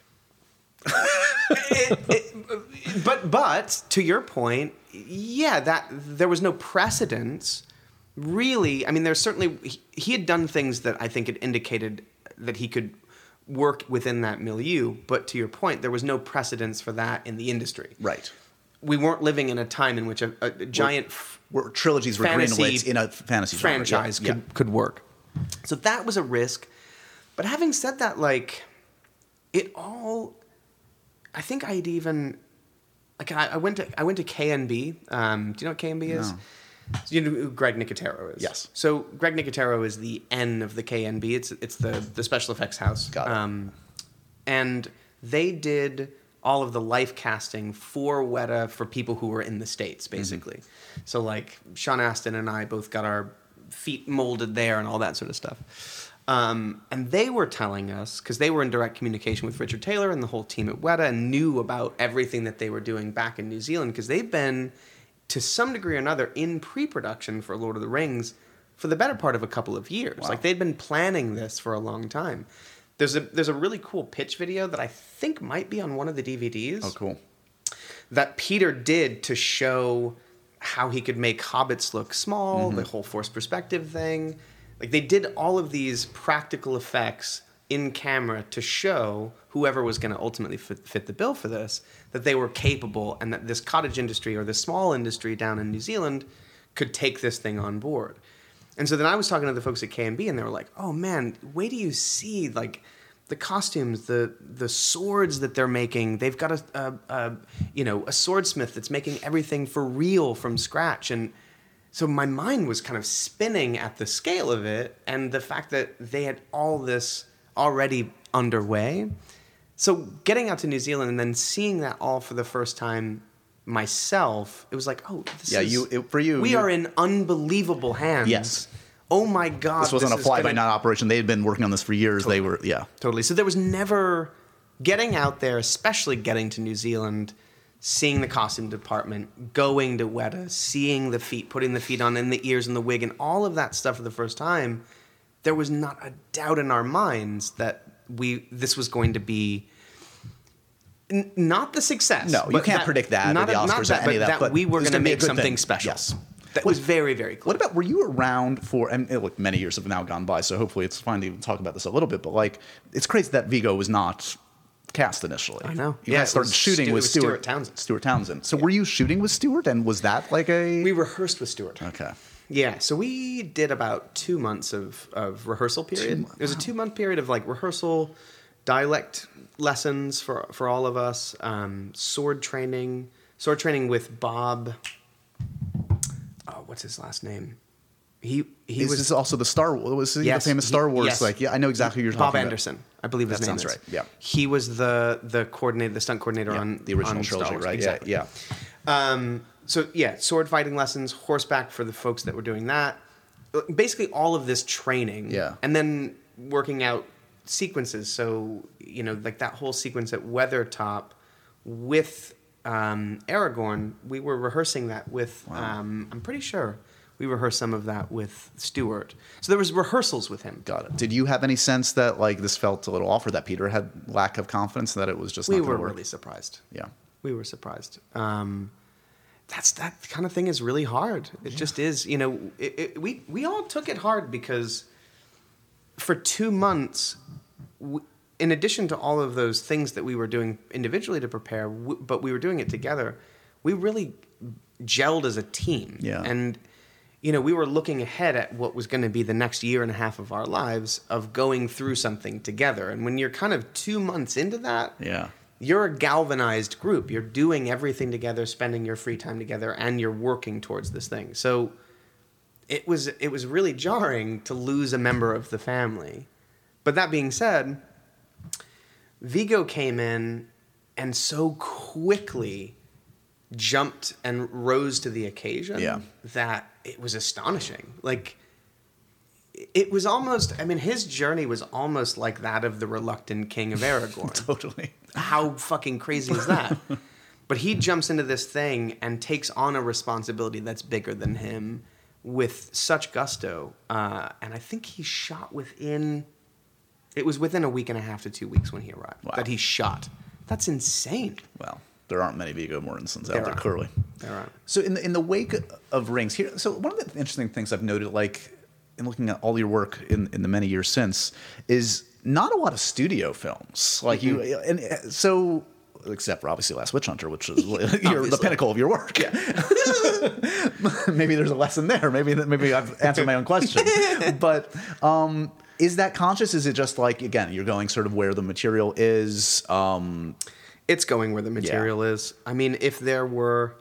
it, it, but but to your point, yeah, that there was no precedence. Really, I mean, there's certainly he, he had done things that I think had indicated that he could work within that milieu. But to your point, there was no precedence for that in the industry.
Right.
We weren't living in a time in which a, a giant f-
Where trilogies were
fantasy
greenlit in a fantasy genre.
franchise
Yeah.
could could work. So that was a risk. But having said that, like it all, I think I'd even like I, I went to I went to K N B. Um, do you know what K N B is?
No.
So you know who Greg Nicotero is?
Yes.
So Greg Nicotero is the N of the K N B. It's it's the the special effects house.
Got it.
Um, and they did all of the life casting for Weta for people who were in the States, basically. Mm-hmm. So like Sean Astin and I both got our feet molded there and all that sort of stuff. Um, and they were telling us, because they were in direct communication with Richard Taylor and the whole team at Weta and knew about everything that they were doing back in New Zealand, because they've been, to some degree or another, in pre-production for Lord of the Rings for the better part of a couple of years.
Wow.
Like they'd been planning this for a long time. There's a there's a really cool pitch video that I think might be on one of the D V Ds.
Oh, cool.
That Peter did to show how he could make hobbits look small,
Mm-hmm.
the whole forced perspective thing. Like they did all of these practical effects in camera to show whoever was going to ultimately fit, fit the bill for this, that they were capable and that this cottage industry or this small industry down in New Zealand could take this thing on board. And so then I was talking to the folks at K and B and they were like, oh man, wait till you see like the costumes, the the swords that they're making. They've got a, a, a you know, a swordsmith that's making everything for real from scratch. And so my mind was kind of spinning at the scale of it and the fact that they had all this already underway. So getting out to New Zealand and then seeing that all for the first time myself, it was like, oh, this
Yeah,
is,
you- it- for you,
we
you-
are in unbelievable hands.
Yes.
Oh my God.
This wasn't
this
a
is
fly-by-night
gonna-
operation. They had been working on this for years. They were, yeah.
Totally. So there was never getting out there, especially getting to New Zealand, seeing the costume department, going to Weta, seeing the feet, putting the feet on, and the ears and the wig, and all of that stuff for the first time, there was not a doubt in our minds that we this was going to be n- not the success.
No, you
but
can't
that,
predict that
not
or the
a- not
Oscars
that,
or any of
but
that. But
we were
it was
going to
gonna be a
make
good
something
thing.
special.
Yes.
That
What-
was very, very clear.
What about, were you around for, and eh, look, many years have now gone by, so hopefully it's fine to even talk about this a little bit, but like, it's crazy that Vigo was not cast initially.
I know.
You
Yeah,
guys
it
started
was
shooting
Stu-
with
it was
Stuart,
Stuart Townsend.
Stuart Townsend. So were you shooting with Stuart, and was that like a...
We rehearsed with Stuart.
Okay.
Yeah, so we did about two months of, of rehearsal period.
Two-
It was a two month period of like rehearsal, dialect lessons for for all of us, um, sword training, sword training with Bob. Oh, what's his last name? He he
Is
was
this also the Star Wars? Was he
Yes,
the famous
he-
Star Wars?
yes.
Like, yeah, I know exactly who you're
Bob
talking
Anderson, I believe his
That
name
sounds
is.
right, yeah.
he was the the coordinator, the stunt coordinator
about.
on
Yeah, the original
on Star
trilogy,
Wars.
right?
Exactly.
Yeah, yeah.
Um, so yeah, sword fighting lessons, horseback for the folks that were doing that. Basically, all of this training.
Yeah.
And then working out sequences. So you know, like that whole sequence at Weathertop with um, Aragorn, we were rehearsing that with.
Wow.
Um, I'm pretty sure we rehearsed some of that with Stuart. So there was rehearsals with him.
Got it. Did you have any sense that like this felt a little off, or that Peter had lack of confidence, that it was just
We
not
were
going to work?
really surprised.
Yeah.
We were surprised. Um, that's that kind of thing is really hard. It just is. You know, it, it, we we all took it hard because for two months, we, in addition to all of those things that we were doing individually to prepare, w- but we were doing it together. We really gelled as a team.
Yeah.
And you know, we were looking ahead at what was going to be the next year and a half of our lives of going through something together. And when you're kind of two months into that,
Yeah.
you're a galvanized group. You're doing everything together, spending your free time together, and you're working towards this thing. So it was it was really jarring to lose a member of the family. But that being said, Vigo came in and so quickly jumped and rose to the occasion
Yeah.
that it was astonishing. Like, it was almost, I mean, his journey was almost like that of the reluctant king of Aragorn.
Totally.
How fucking crazy is that? But he jumps into this thing and takes on a responsibility that's bigger than him with such gusto. Uh, and I think he shot within, it was within a week and a half to two weeks when he arrived
Wow.
that he shot. That's insane.
Well, there aren't many Viggo Mortensons out
There
there,
aren't.
clearly.
There aren't.
So in the, in the wake of Rings here, so one of the interesting things I've noted, like in looking at all your work in, in the many years since, is not a lot of studio films. Like
Mm-hmm.
you, and uh, so except for obviously Last Witch Hunter, which is your, the
Obviously.
pinnacle of your work.
Yeah.
Maybe there's a lesson there. Maybe maybe I've answered my own question. But um, is that conscious? Is it just like, again, you're going sort of where the material is? Um,
It's going where the material is. I mean, if there were.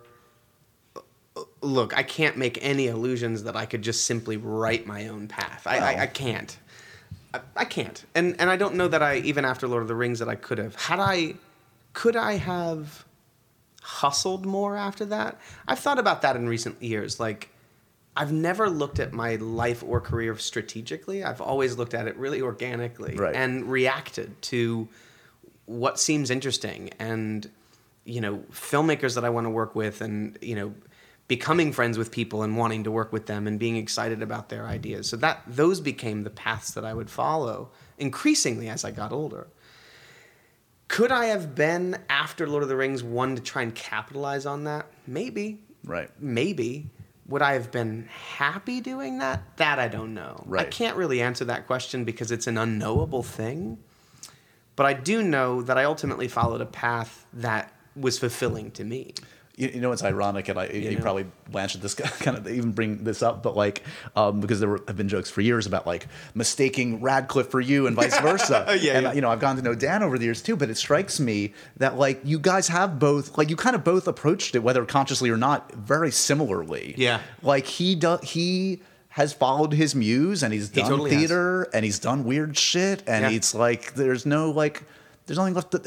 Look, I can't make any illusions that I could just simply write my own path. I, I, I can't. I, I can't. And and I don't know that I, even after Lord of the Rings, that I could have. Had I. Could I have hustled more after that? I've thought about that in recent years. Like, I've never looked at my life or career strategically. I've always looked at it really organically
Right.
and reacted to what seems interesting and, you know, filmmakers that I want to work with and, you know, becoming friends with people and wanting to work with them and being excited about their ideas. So that those became the paths that I would follow increasingly as I got older. Could I have been, after Lord of the Rings, one to try and capitalize on that? Maybe.
Right.
Maybe. Would I have been happy doing that? That I don't know.
Right.
I can't really answer that question because it's an unknowable thing. But I do know that I ultimately followed a path that was fulfilling to me.
You, you know, it's ironic, and I you,
You know?
probably blanched at this kind of even bring this up, but like um, because there were, have been jokes for years about like mistaking Radcliffe for you and vice versa.
Yeah,
and
yeah.
you know, I've gotten to know Dan over the years too, but it strikes me that like you guys have both, like you kind of both approached it, whether consciously or not, very similarly.
Yeah.
Like he does, he has followed his muse, and he's
He
done
totally has.
theater, and he's done weird shit, and
Yeah.
it's like there's no like. There's nothing left. To, there's,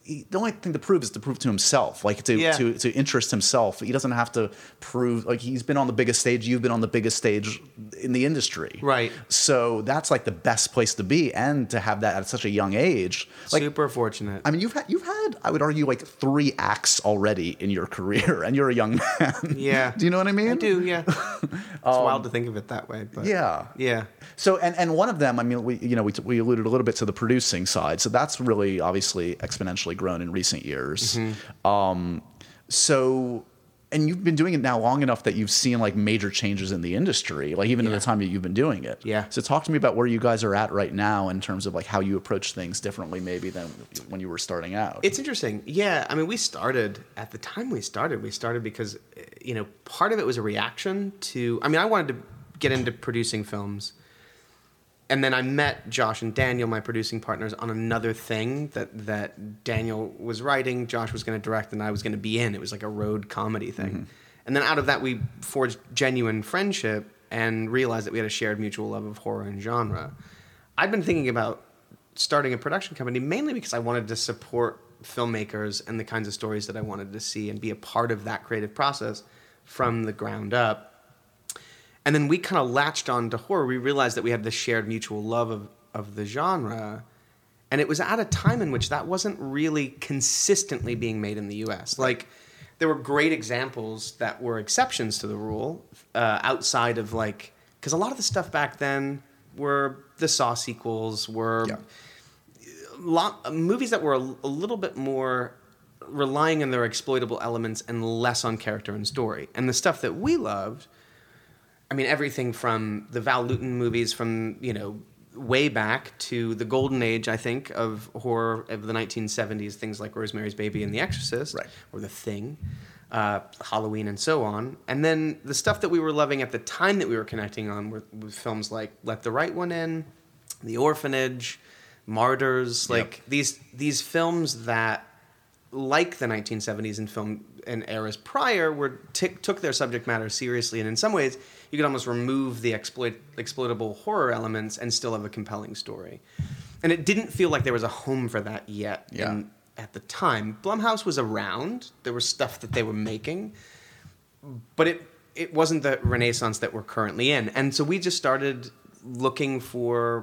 he, the only thing to prove is to prove to himself, like to,
Yeah.
to to interest himself. He doesn't have to prove, like he's been on the biggest stage, you've been on the biggest stage in the industry.
Right.
So that's like the best place to be, and to have that at such a young age. Like,
Super fortunate.
I mean, you've had, you've had, I would argue, like three acts already in your career, and you're a young man.
Yeah.
Do you know what I mean?
I do, yeah. It's wild to think of it that way, but
Yeah.
yeah.
So, and, and one of them, I mean, we, you know, we, we alluded a little bit to the producing side. So that's really obviously exponentially grown in recent years.
Mm-hmm.
Um, so, and you've been doing it now long enough that you've seen like major changes in the industry, like even
Yeah.
in the time that you've been doing it.
Yeah.
So talk to me about where you guys are at right now in terms of like how you approach things differently maybe than when you were starting out.
It's interesting. Yeah, I mean, we started at the time we started. We started because, you know, part of it was a reaction to. I mean, I wanted to get into producing films, and then I met Josh and Daniel, my producing partners, on another thing that that Daniel was writing, Josh was going to direct, and I was going to be in. It was like a road comedy thing,
Mm-hmm.
and then out of that, we forged genuine friendship and realized that we had a shared mutual love of horror and genre. I'd been thinking about starting a production company mainly because I wanted to support filmmakers and the kinds of stories that I wanted to see and be a part of that creative process from the ground up. And then we kind of latched on to horror. We realized that we had this shared mutual love of, of the genre. And it was at a time in which that wasn't really consistently being made in the U S. Like, there were great examples that were exceptions to the rule uh, outside of, like, because a lot of the stuff back then were the Saw sequels, were
Yeah.
lot, movies that were a, a little bit more relying on their exploitable elements and less on character and story. And the stuff that we loved, I mean, everything from the Val Lewton movies from, you know, way back to the golden age, I think, of horror of the nineteen seventies, things like Rosemary's Baby and The Exorcist,
Right.
or The Thing, uh, Halloween, and so on. And then the stuff that we were loving at the time that we were connecting on were, were films like Let the Right One In, The Orphanage, Martyrs, like
Yep.
these these films that, like the nineteen seventies and film and eras prior, were t- took their subject matter seriously, and in some ways, you could almost remove the exploit exploitable horror elements and still have a compelling story. And it didn't feel like there was a home for that yet.
Yeah.
in- at the time, Blumhouse was around. There was stuff that they were making, but it it wasn't the renaissance that we're currently in. And so we just started looking for.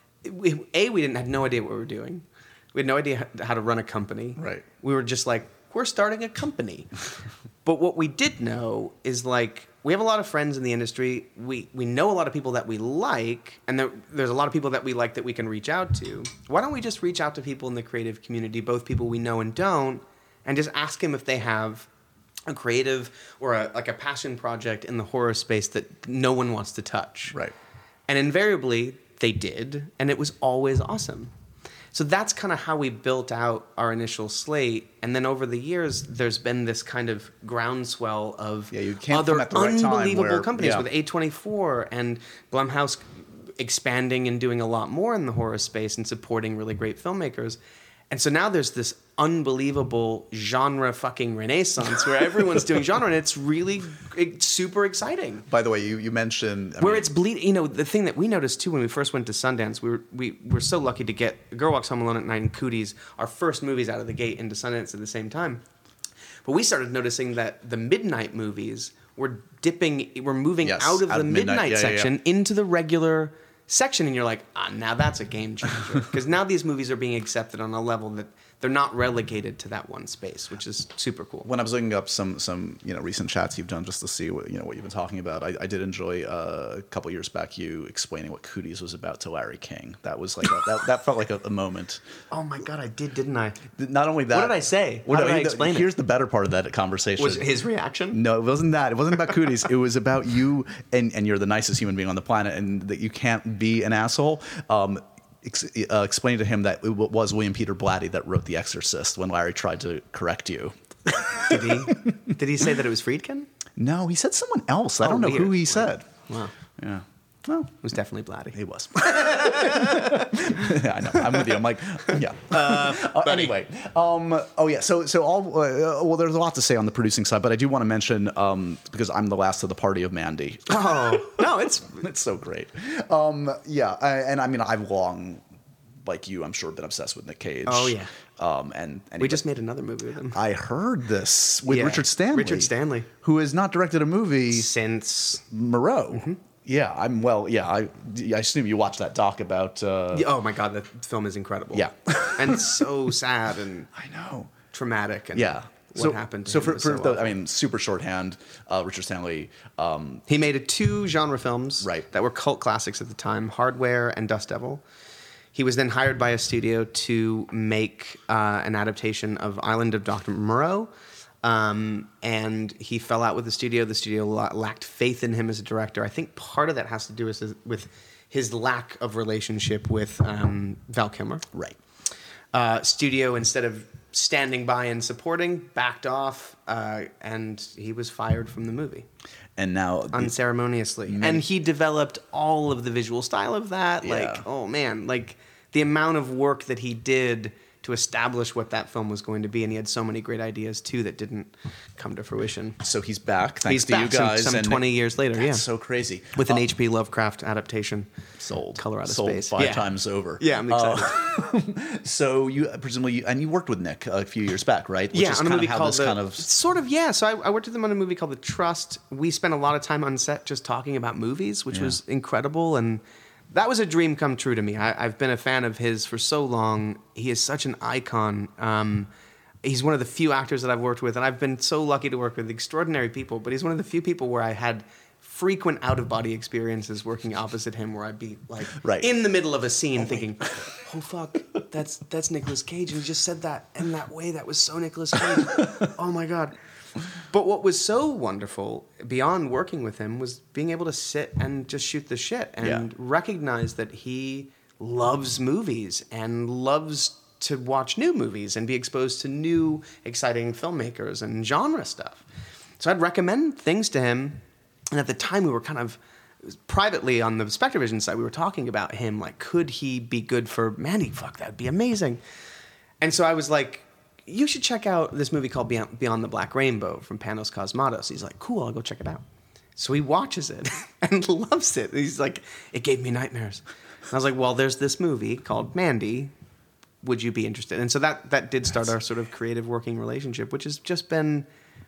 We, a, we didn't had no idea what we were doing. We had no idea how to run a company.
Right.
We were just like, we're starting a company. But what we did know is, like, we have a lot of friends in the industry. We we know a lot of people that we like, and there, there's a lot of people that we like that we can reach out to. Why don't we just reach out to people in the creative community, both people we know and don't, and just ask them if they have a creative or a, like a passion project in the horror space that no one wants to touch.
Right.
And invariably, they did, and it was always awesome. So that's kind of how we built out our initial slate. And then over the years, there's been this kind of groundswell of
Yeah, you can't
other
come at the right time
unbelievable
where-
companies
yeah.
with A twenty-four and Blumhouse expanding and doing a lot more in the horror space and supporting really great filmmakers. And so now there's this unbelievable genre fucking renaissance where everyone's doing genre, and it's really it's super exciting.
By the way, you, you mentioned I
Where
mean,
it's bleeding, you know, the thing that we noticed too when we first went to Sundance, we were we were so lucky to get Girl Walks Home Alone at Night and Cooties, our first movies out of the gate, into Sundance at the same time. But we started noticing that the midnight movies were dipping, were moving
Yes,
out of
out
the
of midnight.
midnight
Yeah, yeah, yeah.
section into the regular section, and you're like, ah, now that's a game changer, because now these movies are being accepted on a level that they're not relegated to that one space, which is super cool.
when I was looking up some some you know recent chats you've done just to see what you know what you've been talking about, I, I did enjoy uh, a couple years back you explaining what Cooties was about to Larry King. That was like a, that, that felt like a, a moment.
Oh my god, I did, didn't I?
Not only that,
What did I say?
Well,
How
no,
did I
he-
explain it?
Here's the better part of that conversation.
Was it his reaction?
No, it wasn't that. It wasn't about Cooties. It was about you and, and you're the nicest human being on the planet, and that you can't be an asshole. Um, ex- uh, explain to him that it w- was William Peter Blatty that wrote The Exorcist when Larry tried to correct you.
Did he? Did he say that it was Friedkin?
No, he said someone else. I
Oh,
don't know who
weird.
he said.
Wow.
Yeah. Well,
It was definitely Blatty.
he was. I know. I'm with you. I'm like, yeah. Uh, anyway, um, oh yeah. So, so all. Uh, well, there's a lot to say on the producing side, but I do want to mention um, because I'm the last of the party of Mandy.
Oh no, it's
It's so great. Um, yeah, I, and I mean, I've long like you, I'm sure, been obsessed with Nick Cage.
Oh, yeah.
Um, and, and
We
he-
just made another movie with him.
I heard this with
Yeah.
Richard Stanley.
Richard Stanley.
Who has not directed a movie
Since...
Moreau.
Mm-hmm.
Yeah, I'm well. Yeah, I, I assume you watched that doc about. Uh,
Yeah, oh my God, the film is incredible.
Yeah.
And so sad and
I know.
traumatic. And
Yeah.
what
so,
happened to
so
him
for,
was
for
so
the,
awful.
I mean, super shorthand. Uh, Richard Stanley. Um,
He made two genre films
Right.
that were cult classics at the time, Hardware and Dust Devil. He was then hired by a studio to make uh, an adaptation of Island of Doctor Moreau. Um, and he fell out with the studio. The studio la- lacked faith in him as a director. I think part of that has to do with his, with his lack of relationship with um, Val Kilmer.
right.
Uh, studio, instead of standing by and supporting, backed off, uh, and he was fired from the movie
And now the-
unceremoniously. And he developed all of the visual style of that.
Yeah.
Like, oh man, like the amount of work that he did to establish what that film was going to be, and he had so many great ideas too that didn't come to fruition.
so he's back. Thanks
He's
to
back
you guys.
some, some
and
twenty years later,
That's
yeah,
so crazy.
with an
Uh,
H P Lovecraft adaptation.
sold.
Color Out of
sold
Space.
five
Yeah.
times over.
Yeah, I'm excited.
Uh, so you presumably you, and you worked with Nick a few years back, right? Which
yeah,
is
on a
kind
movie
of how
called
this
the,
kind of
sort of yeah. So I, I worked with him on a movie called The Trust. We spent a lot of time on set just talking about movies, which
Yeah.
was incredible, and that was a dream come true to me. I, I've been a fan of his for so long. He is such an icon. Um, he's one of the few actors that I've worked with, and I've been so lucky to work with extraordinary people. But he's one of the few people where I had frequent out of body experiences working opposite him, where I'd be like
Right.
in the middle of a scene thinking, "Oh fuck, that's that's Nicolas Cage," and he just said that in that way. That was so Nicolas Cage. Oh my god. But what was so wonderful beyond working with him was being able to sit and just shoot the shit and
Yeah.
recognize that he loves movies and loves to watch new movies and be exposed to new exciting filmmakers and genre stuff. So I'd recommend things to him. And at the time we were kind of privately on the Spectrovision side, we were talking about him, like, could he be good for Mandy? Fuck, that'd be amazing. And so I was like, you should check out this movie called Beyond, Beyond the Black Rainbow from Panos Cosmatos. He's like, cool, I'll go check it out. So he watches it and loves it. He's like, it gave me nightmares. And I was like, well, there's this movie called Mandy. Would you be interested? And so that, that did start our sort of creative working relationship, which has just been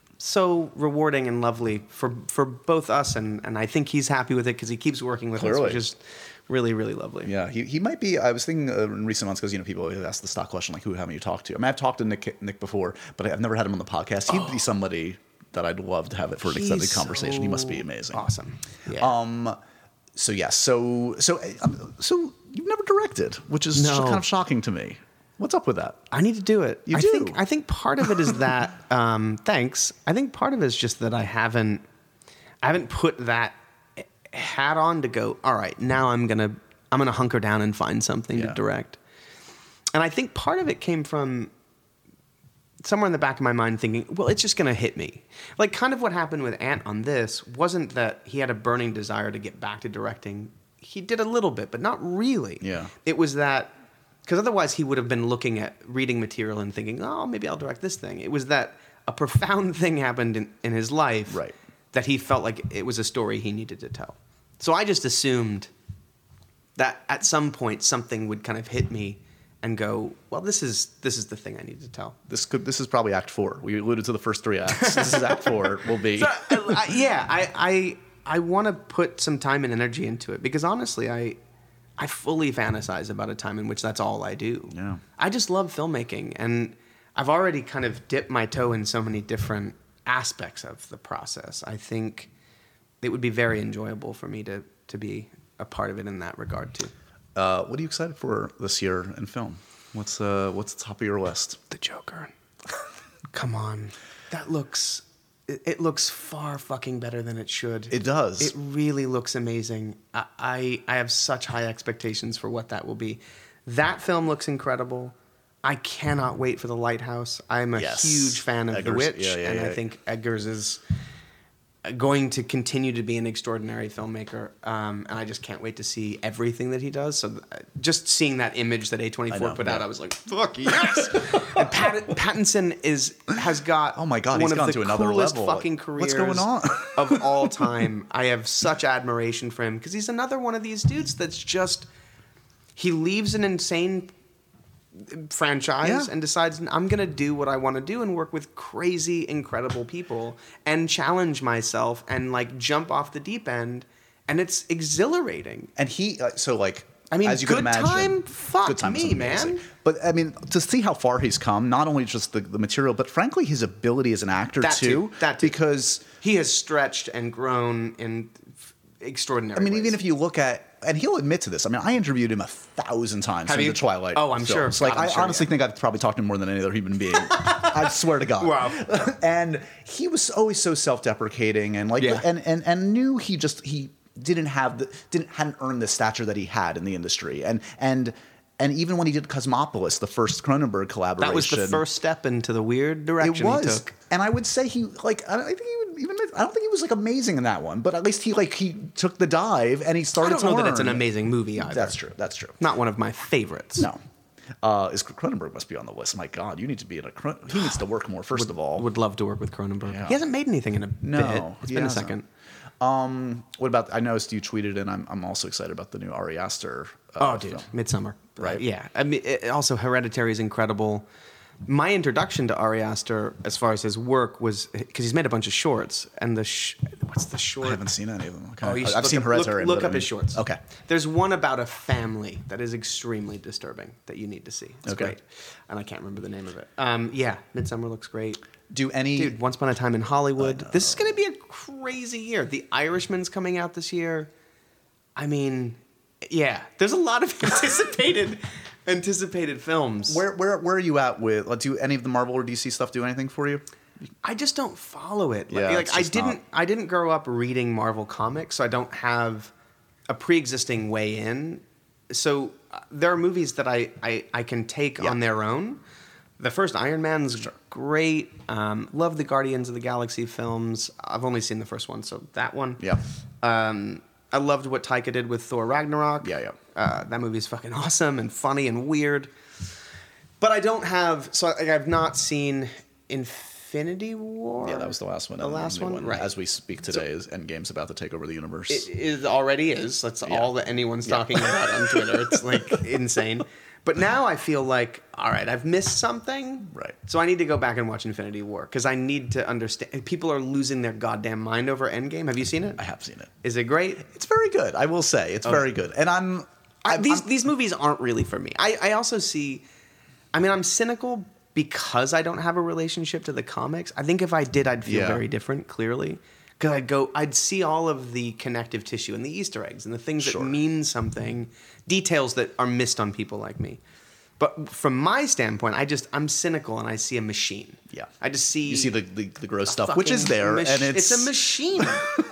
so rewarding and lovely for, for both us. And, and I think he's happy with it because he keeps working with
Clearly.
us, which is really, really lovely.
Yeah, he, he might be. I was thinking uh, in recent months because you know people always ask the stock question like, who haven't you talked to? I mean, I've talked to Nick Nick before, but I've never had him on the podcast. He'd be somebody that I'd love to have it for an extended
He's
conversation. He must be
so
amazing.
Awesome. Yeah.
Um, so yes, so so um, so you've never directed, which is
No.
kind of shocking to me. What's up with that?
I need to do it.
You
I
do?
think I think part of it is that um, thanks. I think part of it is just that I haven't I haven't put that hat on to go, all right, now I'm going to I'm going to hunker down and find something
Yeah.
to direct. And I think part of it came from somewhere in the back of my mind thinking, well, it's just going to hit me. Like kind of what happened with Ant on this wasn't that he had a burning desire to get back to directing. He did a little bit, but not really.
Yeah.
It was that, because otherwise he would have been looking at reading material and thinking, oh, maybe I'll direct this thing. It was that a profound thing happened in, in his life
Right.
that he felt like it was a story he needed to tell. So I just assumed that at some point something would kind of hit me and go, well, this is this is the thing I need to tell.
This could this is probably Act Four. We alluded to the first three acts. This is Act Four. Will be.
So, I, yeah, I I, I want to put some time and energy into it because honestly, I I fully fantasize about a time in which that's all I do.
Yeah.
I just love filmmaking, and I've already kind of dipped my toe in so many different aspects of the process. I think it would be very enjoyable for me to to be a part of it in that regard too.
Uh, what are you excited for this year in film? What's uh what's the top of your list?
The Joker. Come on, that looks. It, it looks far fucking better than it should.
It does.
It really looks amazing. I, I I have such high expectations for what that will be. That film looks incredible. I cannot wait for The Lighthouse. I'm a
Yes.
huge fan of The
Eggers.
Witch,
Yeah, yeah,
and
yeah.
I think Eggers is going to continue to be an extraordinary filmmaker. Um, and I just can't wait to see everything that he does. So uh, just seeing that image that A
I
twenty-four
know,
put out,
yeah.
I was like, fuck yes! And Pat- Pattinson is has got
Oh my God,
one
he's
of
gone
the
to another
coolest
level.
fucking careers
What's going on?
of all time. I have such admiration for him because he's another one of these dudes that's just He leaves an insane franchise
Yeah.
and decides, I'm going to do what I want to do and work with crazy, incredible people and challenge myself and like jump off the deep end. And it's exhilarating.
And he, uh, so like,
I mean,
as you
Good
can imagine,
Time fucked
Good Time is
me,
amazing.
man.
But I mean, to see how far he's come, not only just the, the material, but frankly, his ability as an actor
That
too.
too, that too.
Because
He has stretched and grown in f- extraordinary
I mean,
ways.
even if you look at, and he'll admit to this. I mean, I interviewed him a thousand times
Have
in
you?
the Twilight.
Oh, I'm
films.
sure.
Like,
God, I'm
I
sure,
honestly
yeah.
think I've probably talked to him more than any other human being. I swear to God.
Wow.
And he was always so self-deprecating, and like,
Yeah.
and and and knew he just he didn't have the didn't hadn't earned the stature that he had in the industry, and and. And even when he did Cosmopolis, the first Cronenberg collaboration,
That was the first step into the weird
it
direction
was.
he took.
And I would say he like I, don't, I think he would even I don't think he was like amazing in that one, but at least he like he took the dive and he
I
started
don't
to
know
learn.
that it's an amazing movie either.
That's true. That's true.
Not one of my favorites.
No. Uh, is Cronenberg must be on the list. My God, you need to be in a. Cron- He needs to work more. First of all,
Would love to work with Cronenberg.
Yeah.
He hasn't made anything in a
No,
bit. It's
he
been
hasn't.
a second.
um, what about? I noticed you tweeted, and I'm I'm also excited about the new Ari Aster. Uh,
Oh, dude,
film.
Midsummer.
Right.
Uh, yeah. I mean, it, also Hereditary is incredible. My introduction to Ari Aster, as far as his work, was because he's made a bunch of shorts, and the sh- what's the short?
I haven't seen any of them. Okay.
Oh, you should
I've
look
seen
up,
Hereditary.
Look, look
but I
up
mean-
his shorts.
Okay.
There's one about a family that is extremely disturbing that you need to see. It's
Okay.
great, and I can't remember the name of it. Um, yeah, Midsummer looks great.
Do any?
Dude, Once Upon a Time in Hollywood. This is going to be a crazy year. The Irishman's coming out this year. I mean, yeah, there's a lot of anticipated anticipated films.
Where where where are you at with? Like, do any of the Marvel or D C stuff do anything for you?
I just don't follow it. Like,
Yeah,
like
it's
I
just
didn't
not-
I didn't grow up reading Marvel comics, so I don't have a pre-existing way in. So uh, there are movies that I I, I can take
Yeah.
on their own. The first Iron Man's great. Um, love the Guardians of the Galaxy films. I've only seen the first one, so that one.
Yeah.
Um, I loved what Taika did with Thor Ragnarok.
Yeah, yeah.
Uh, that movie is fucking awesome and funny and weird. But I don't have, so like, I've not seen Infinity War.
Yeah, that was the last one.
The
and
last
new
one, right?
As we speak today, is Endgame's about to take over the universe.
It, it already is. That's
Yeah.
all that anyone's
Yeah.
talking about on Twitter. It's like insane. But now I feel like, all right, I've missed something.
Right.
So I need to go back and watch Infinity War because I need to understand. People are losing their goddamn mind over Endgame. Have you seen it?
I have seen it.
Is it great?
It's very good. I will say it's very good. And I'm,
I,
I'm
these
I'm-
these movies aren't really for me. I, I also see, I mean, I'm cynical because I don't have a relationship to the comics. I think if I did, I'd feel
Yeah.
very different. Clearly, because I'd go, I'd see all of the connective tissue and the Easter eggs and the things
Sure.
that mean something, details that are missed on people like me. But from my standpoint, I just I'm cynical and I see a machine.
Yeah.
I just see
you see the, the, the gross
a
stuff, which is
fucking
there,
mach-
and it's,
a machine.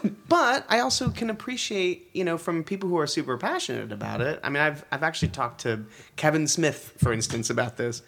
But I also can appreciate, you know, from people who are super passionate about it. I mean, I've I've actually talked to Kevin Smith, for instance, about this.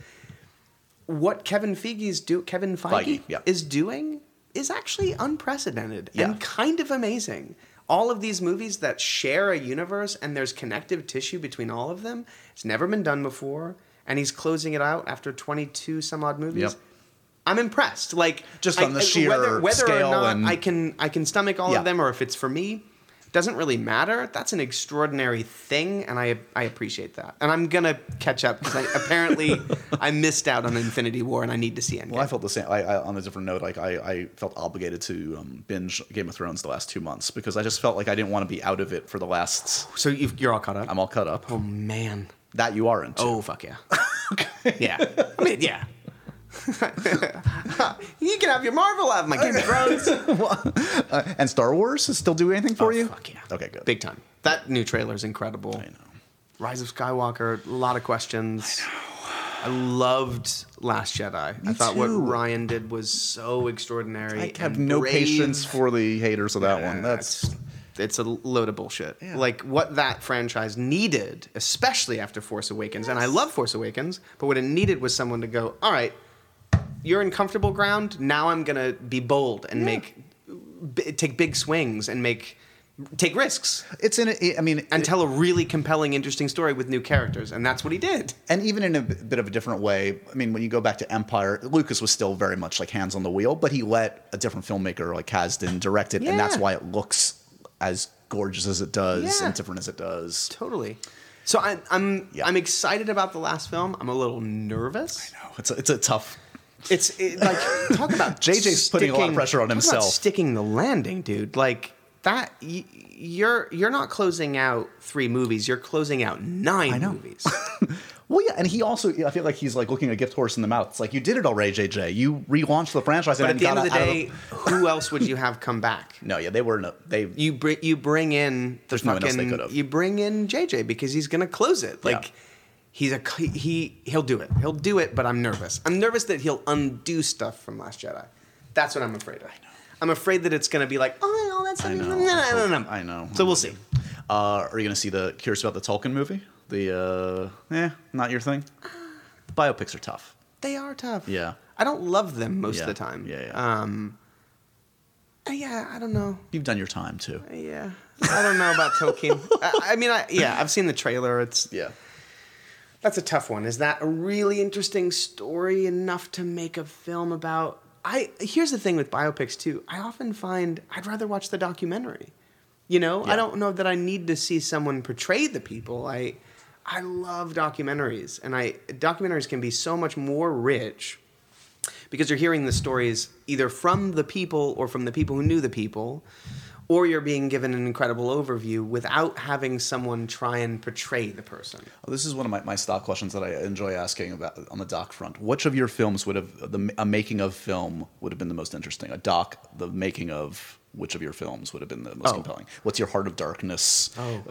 What Kevin Feige's do Kevin Feige,
Feige, yeah.
is doing is actually unprecedented
Yeah.
and kind of amazing. All of these movies that share a universe and there's connective tissue between all of them, it's never been done before. And he's closing it out after twenty-two some odd movies.
Yep.
I'm impressed. Like
Just
I-
on the
I-
sheer
whether, whether
scale
or not
and-
I can I can stomach all
Yeah.
of them or if it's for me doesn't really matter. That's an extraordinary thing, and I I appreciate that. And I'm gonna catch up because apparently I missed out on Infinity War, and I need to see Endgame.
Well, I felt the same. I, I, on a different note, like I, I felt obligated to um, binge Game of Thrones the last two months because I just felt like I didn't want to be out of it for the last.
So you've, you're all caught up.
I'm all cut up.
oh man.
That you are into.
Oh fuck yeah. Yeah. I mean yeah. You can have your Marvel, I have my Game of Thrones.
Uh, and Star Wars is still doing anything for
Oh,
you?
fuck yeah.
Okay, good.
Big time. That new trailer is incredible.
I know.
Rise of Skywalker, a lot of questions. I know. I loved Last Jedi. I thought what
too.
Ryan did was so extraordinary.
I have
and
no
brave.
patience for the haters of that one. That's
It's, it's a load of bullshit.
Yeah.
Like what that franchise needed, especially after Force Awakens, and I love Force Awakens, but what it needed was someone to go, all right, you're in comfortable ground. Now I'm gonna be bold and make b- take big swings and make take risks
it's in. A, I mean,
and
it-
tell a really compelling, interesting story with new characters, and that's what he did.
and even in a b- bit of a different way. I mean, when you go back to Empire, Lucas was still very much like hands on the wheel, but he let a different filmmaker like Kasdan direct it, and that's
Yeah.
why it looks as gorgeous as it does
Yeah.
and different as it does.
Totally. So I, I'm
Yeah.
I'm excited about the last film. I'm a little nervous.
I know it's a, it's a tough.
It's it, like talk about
J J's putting a lot of
sticking-
pressure on
talk about
himself.
sticking the landing, dude. Like that. Y- you're you're not closing out three movies. You're closing out nine
I know.
movies.
Well, yeah, and he also, I feel like he's like looking a gift horse in the mouth. It's like, you did it already, J J. You relaunched the franchise.
But
and
at the
then
end of
got
the
out
day, who else would you have come back?
No, yeah, they were no, they.
You bring you bring in the
There's no one else they
fucking
could've.
you bring in J J because he's gonna close it. Like
Yeah.
he's a he he'll do it. He'll do it. But I'm nervous. I'm nervous that he'll undo stuff from Last Jedi. That's what I'm afraid of. I know. I'm afraid that it's gonna be like oh all that's
I know.
no no no no.
I know.
So we'll see.
Uh, are you going to see the curious about the Tolkien movie? The uh, eh, not your thing. Biopics are tough.
They are tough.
Yeah.
I don't love them most
Yeah.
of the time.
Yeah, yeah.
Um. uh, Yeah, I don't know.
You've done your time too.
Yeah, I don't know about Tolkien. I, I mean, I, yeah, I've seen the trailer. It's
Yeah.
That's a tough one. Is that a really interesting story enough to make a film about? I here's the thing with biopics too. I often find I'd rather watch the documentary. You know,
Yeah.
I don't know that I need to see someone portray the people. I I love documentaries, and I documentaries can be so much more rich because you're hearing the stories either from the people or from the people who knew the people, or you're being given an incredible overview without having someone try and portray the person.
Well, this is one of my, my stock questions that I enjoy asking about on the doc front. Which of your films would have the a making of film would have been the most interesting? A doc, the making of which of your films would have been the most
Oh.
compelling? What's your Heart of Darkness?
Oh.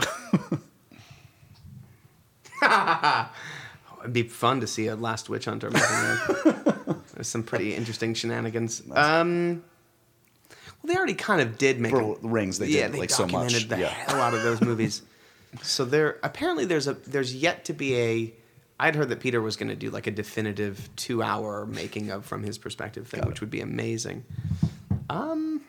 It'd be fun to see a Last Witch Hunter making of. There's some pretty interesting shenanigans. Um, well, they already kind of did make
For
a,
Rings, they
yeah,
did
they
like so much.
documented the
Yeah.
hell out of those movies. So there apparently there's a there's yet to be a. I'd heard that Peter was going to do like a definitive two-hour making of from his perspective thing,
Got it.
which would be amazing. Um,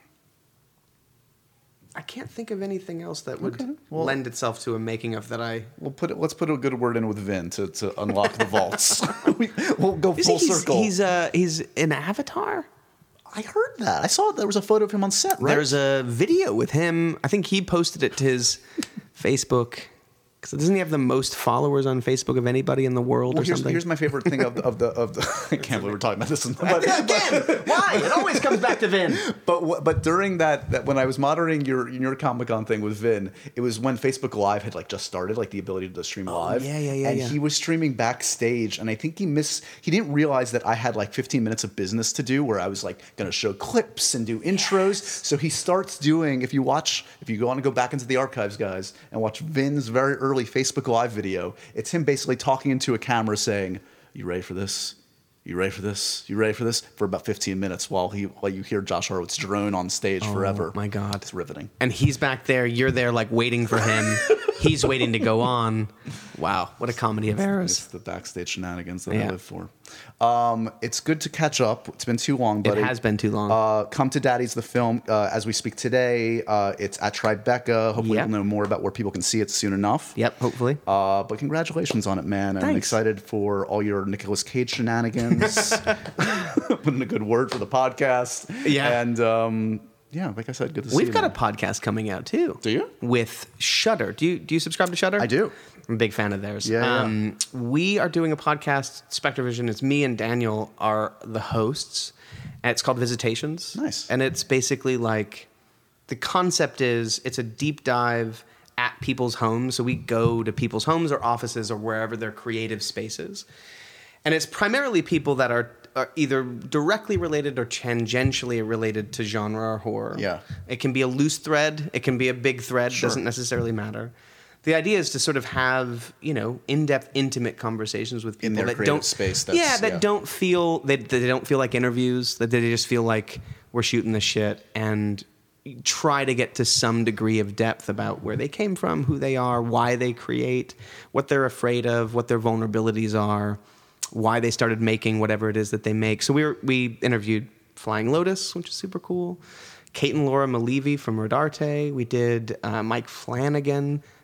I can't think of anything else that would
Okay, well-
lend itself to a making of that I.
We'll put it, let's put a good word in with Vin to, to unlock the vaults. we, we'll go
Is
full
he- he's,
circle.
He's uh he's an Avatar.
I heard that. I saw there was a photo of him on set. Right?
There's a video with him. I think he posted it to his Facebook. Because doesn't he have the most followers on Facebook of anybody in the world
Well,
or
here's,
something?
here's my favorite thing of the of the of the. I can't believe we're talking about this. But,
Again, why? It always comes back to Vin.
But wh- but during that, that when I was monitoring your your Comic Con thing with Vin, it was when Facebook Live had like just started, like the ability to stream live.
yeah, yeah, yeah,
And
yeah.
he was streaming backstage, and I think he missed. He didn't realize that I had like fifteen minutes of business to do, where I was like going to show clips and do intros. So he starts doing. If you watch, if you want to go back into the archives, guys, and watch Vin's very early Facebook Live video, it's him basically talking into a camera saying, "You ready for this? You ready for this? You ready for this?" For about fifteen minutes while he while you hear Josh Horowitz drone on stage forever.
Oh my God.
It's riveting.
And he's back there. You're there, like waiting for him. He's waiting to go on. Wow, what a comedy of
It's
errors!
the backstage shenanigans that I
Yeah.
live for. Um, it's good to catch up. It's been too long,
It
buddy.
has been too long.
Uh, Come to Daddy's the film. Uh, as we speak today, uh, it's at Tribeca. Hopefully,
Yep.
we'll know more about where people can see it soon enough.
Yep, hopefully.
Uh, but congratulations on it, man. I'm
Thanks.
excited for all your Nicolas Cage shenanigans. Putting a good word for the podcast.
Yeah.
And um, yeah, like I said, good to see
We've
you.
got a
man.
podcast coming out too.
Do you?
With Shudder. Do you do you subscribe to Shudder?
I do.
I'm a big fan of theirs.
Yeah, yeah.
Um, we are doing a podcast, Spectrovision. It's me and Daniel are the hosts. And it's called Visitations.
Nice.
And it's basically like the concept is it's a deep dive at people's homes. So we go to people's homes or offices or wherever their creative space is. And it's primarily people that are, are either directly related or tangentially related to genre or horror.
Yeah.
It can be a loose thread. It can be a big thread.
Sure.
Doesn't necessarily matter. The idea is to sort of have, you know, in-depth, intimate conversations with people
In their
that
creative
don't
space, that's-
yeah, that
yeah.
don't feel they, they don't feel like interviews. That they just feel like we're shooting the shit and try to get to some degree of depth about where they came from, who they are, why they create, what they're afraid of, what their vulnerabilities are, why they started making whatever it is that they make. So we were, we interviewed Flying Lotus, which is super cool. Kate and Laura Malevi from Rodarte. We did uh, Mike Flanagan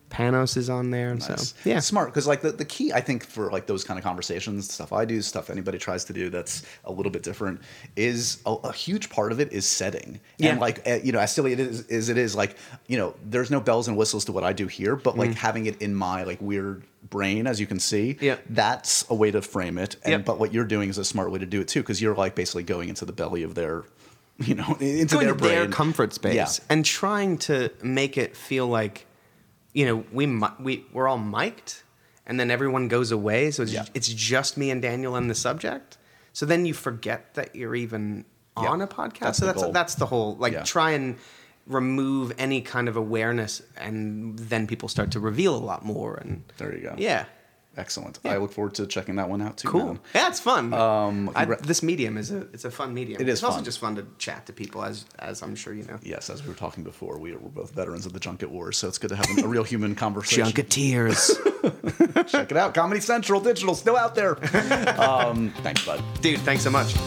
Panos is on there. And
Nice.
so, yeah.
Smart. Because like the, the key, I think, for like those kind of conversations, stuff I do, stuff anybody tries to do that's a little bit different, is a, a huge part of it is setting.
Yeah.
And like, uh, you know, as silly it is, as it is, like, you know, there's no bells and whistles to what I do here, but like
Mm.
having it in my like weird brain, as you can see,
Yeah.
that's a way to frame it. And
Yep.
but what you're doing is a smart way to do it too, because you're like basically going into the belly of their, you know, into
Going
their
to
brain.
their comfort space
Yeah.
and trying to make it feel like, you know, we mi- we we're all mic'd, and then everyone goes away, so it's,
Yeah.
it's just me and Daniel and the subject. So then you forget that you're even
Yeah.
on a podcast.
That's
so
the
that's
goal.
that's the whole like
Yeah.
try and remove any kind of awareness, and then people start to reveal a lot more. And
There you go.
yeah,
Excellent.
Yeah.
I look forward to checking that one out too.
cool.
man.
Yeah, it's fun.
Um,
I,
congra-
this medium is a it's a fun medium.
It is
It's also
fun.
just fun to chat to people, as as I'm sure you know.
Yes, as we were talking before, we are, we're both veterans of the Junket Wars, so it's good to have a, a real human conversation.
Junketeers.
Check it out. Comedy Central Digital, still out there. Um, thanks, bud.
Dude, thanks so much.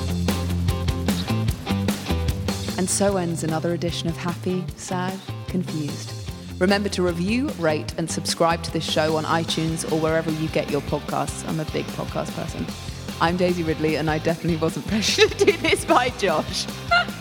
And so ends another edition of Happy, Sad, Confused. Remember to review, rate, and subscribe to this show on iTunes or wherever you get your podcasts. I'm a big podcast person. I'm Daisy Ridley, and I definitely wasn't pressured to do this by Josh.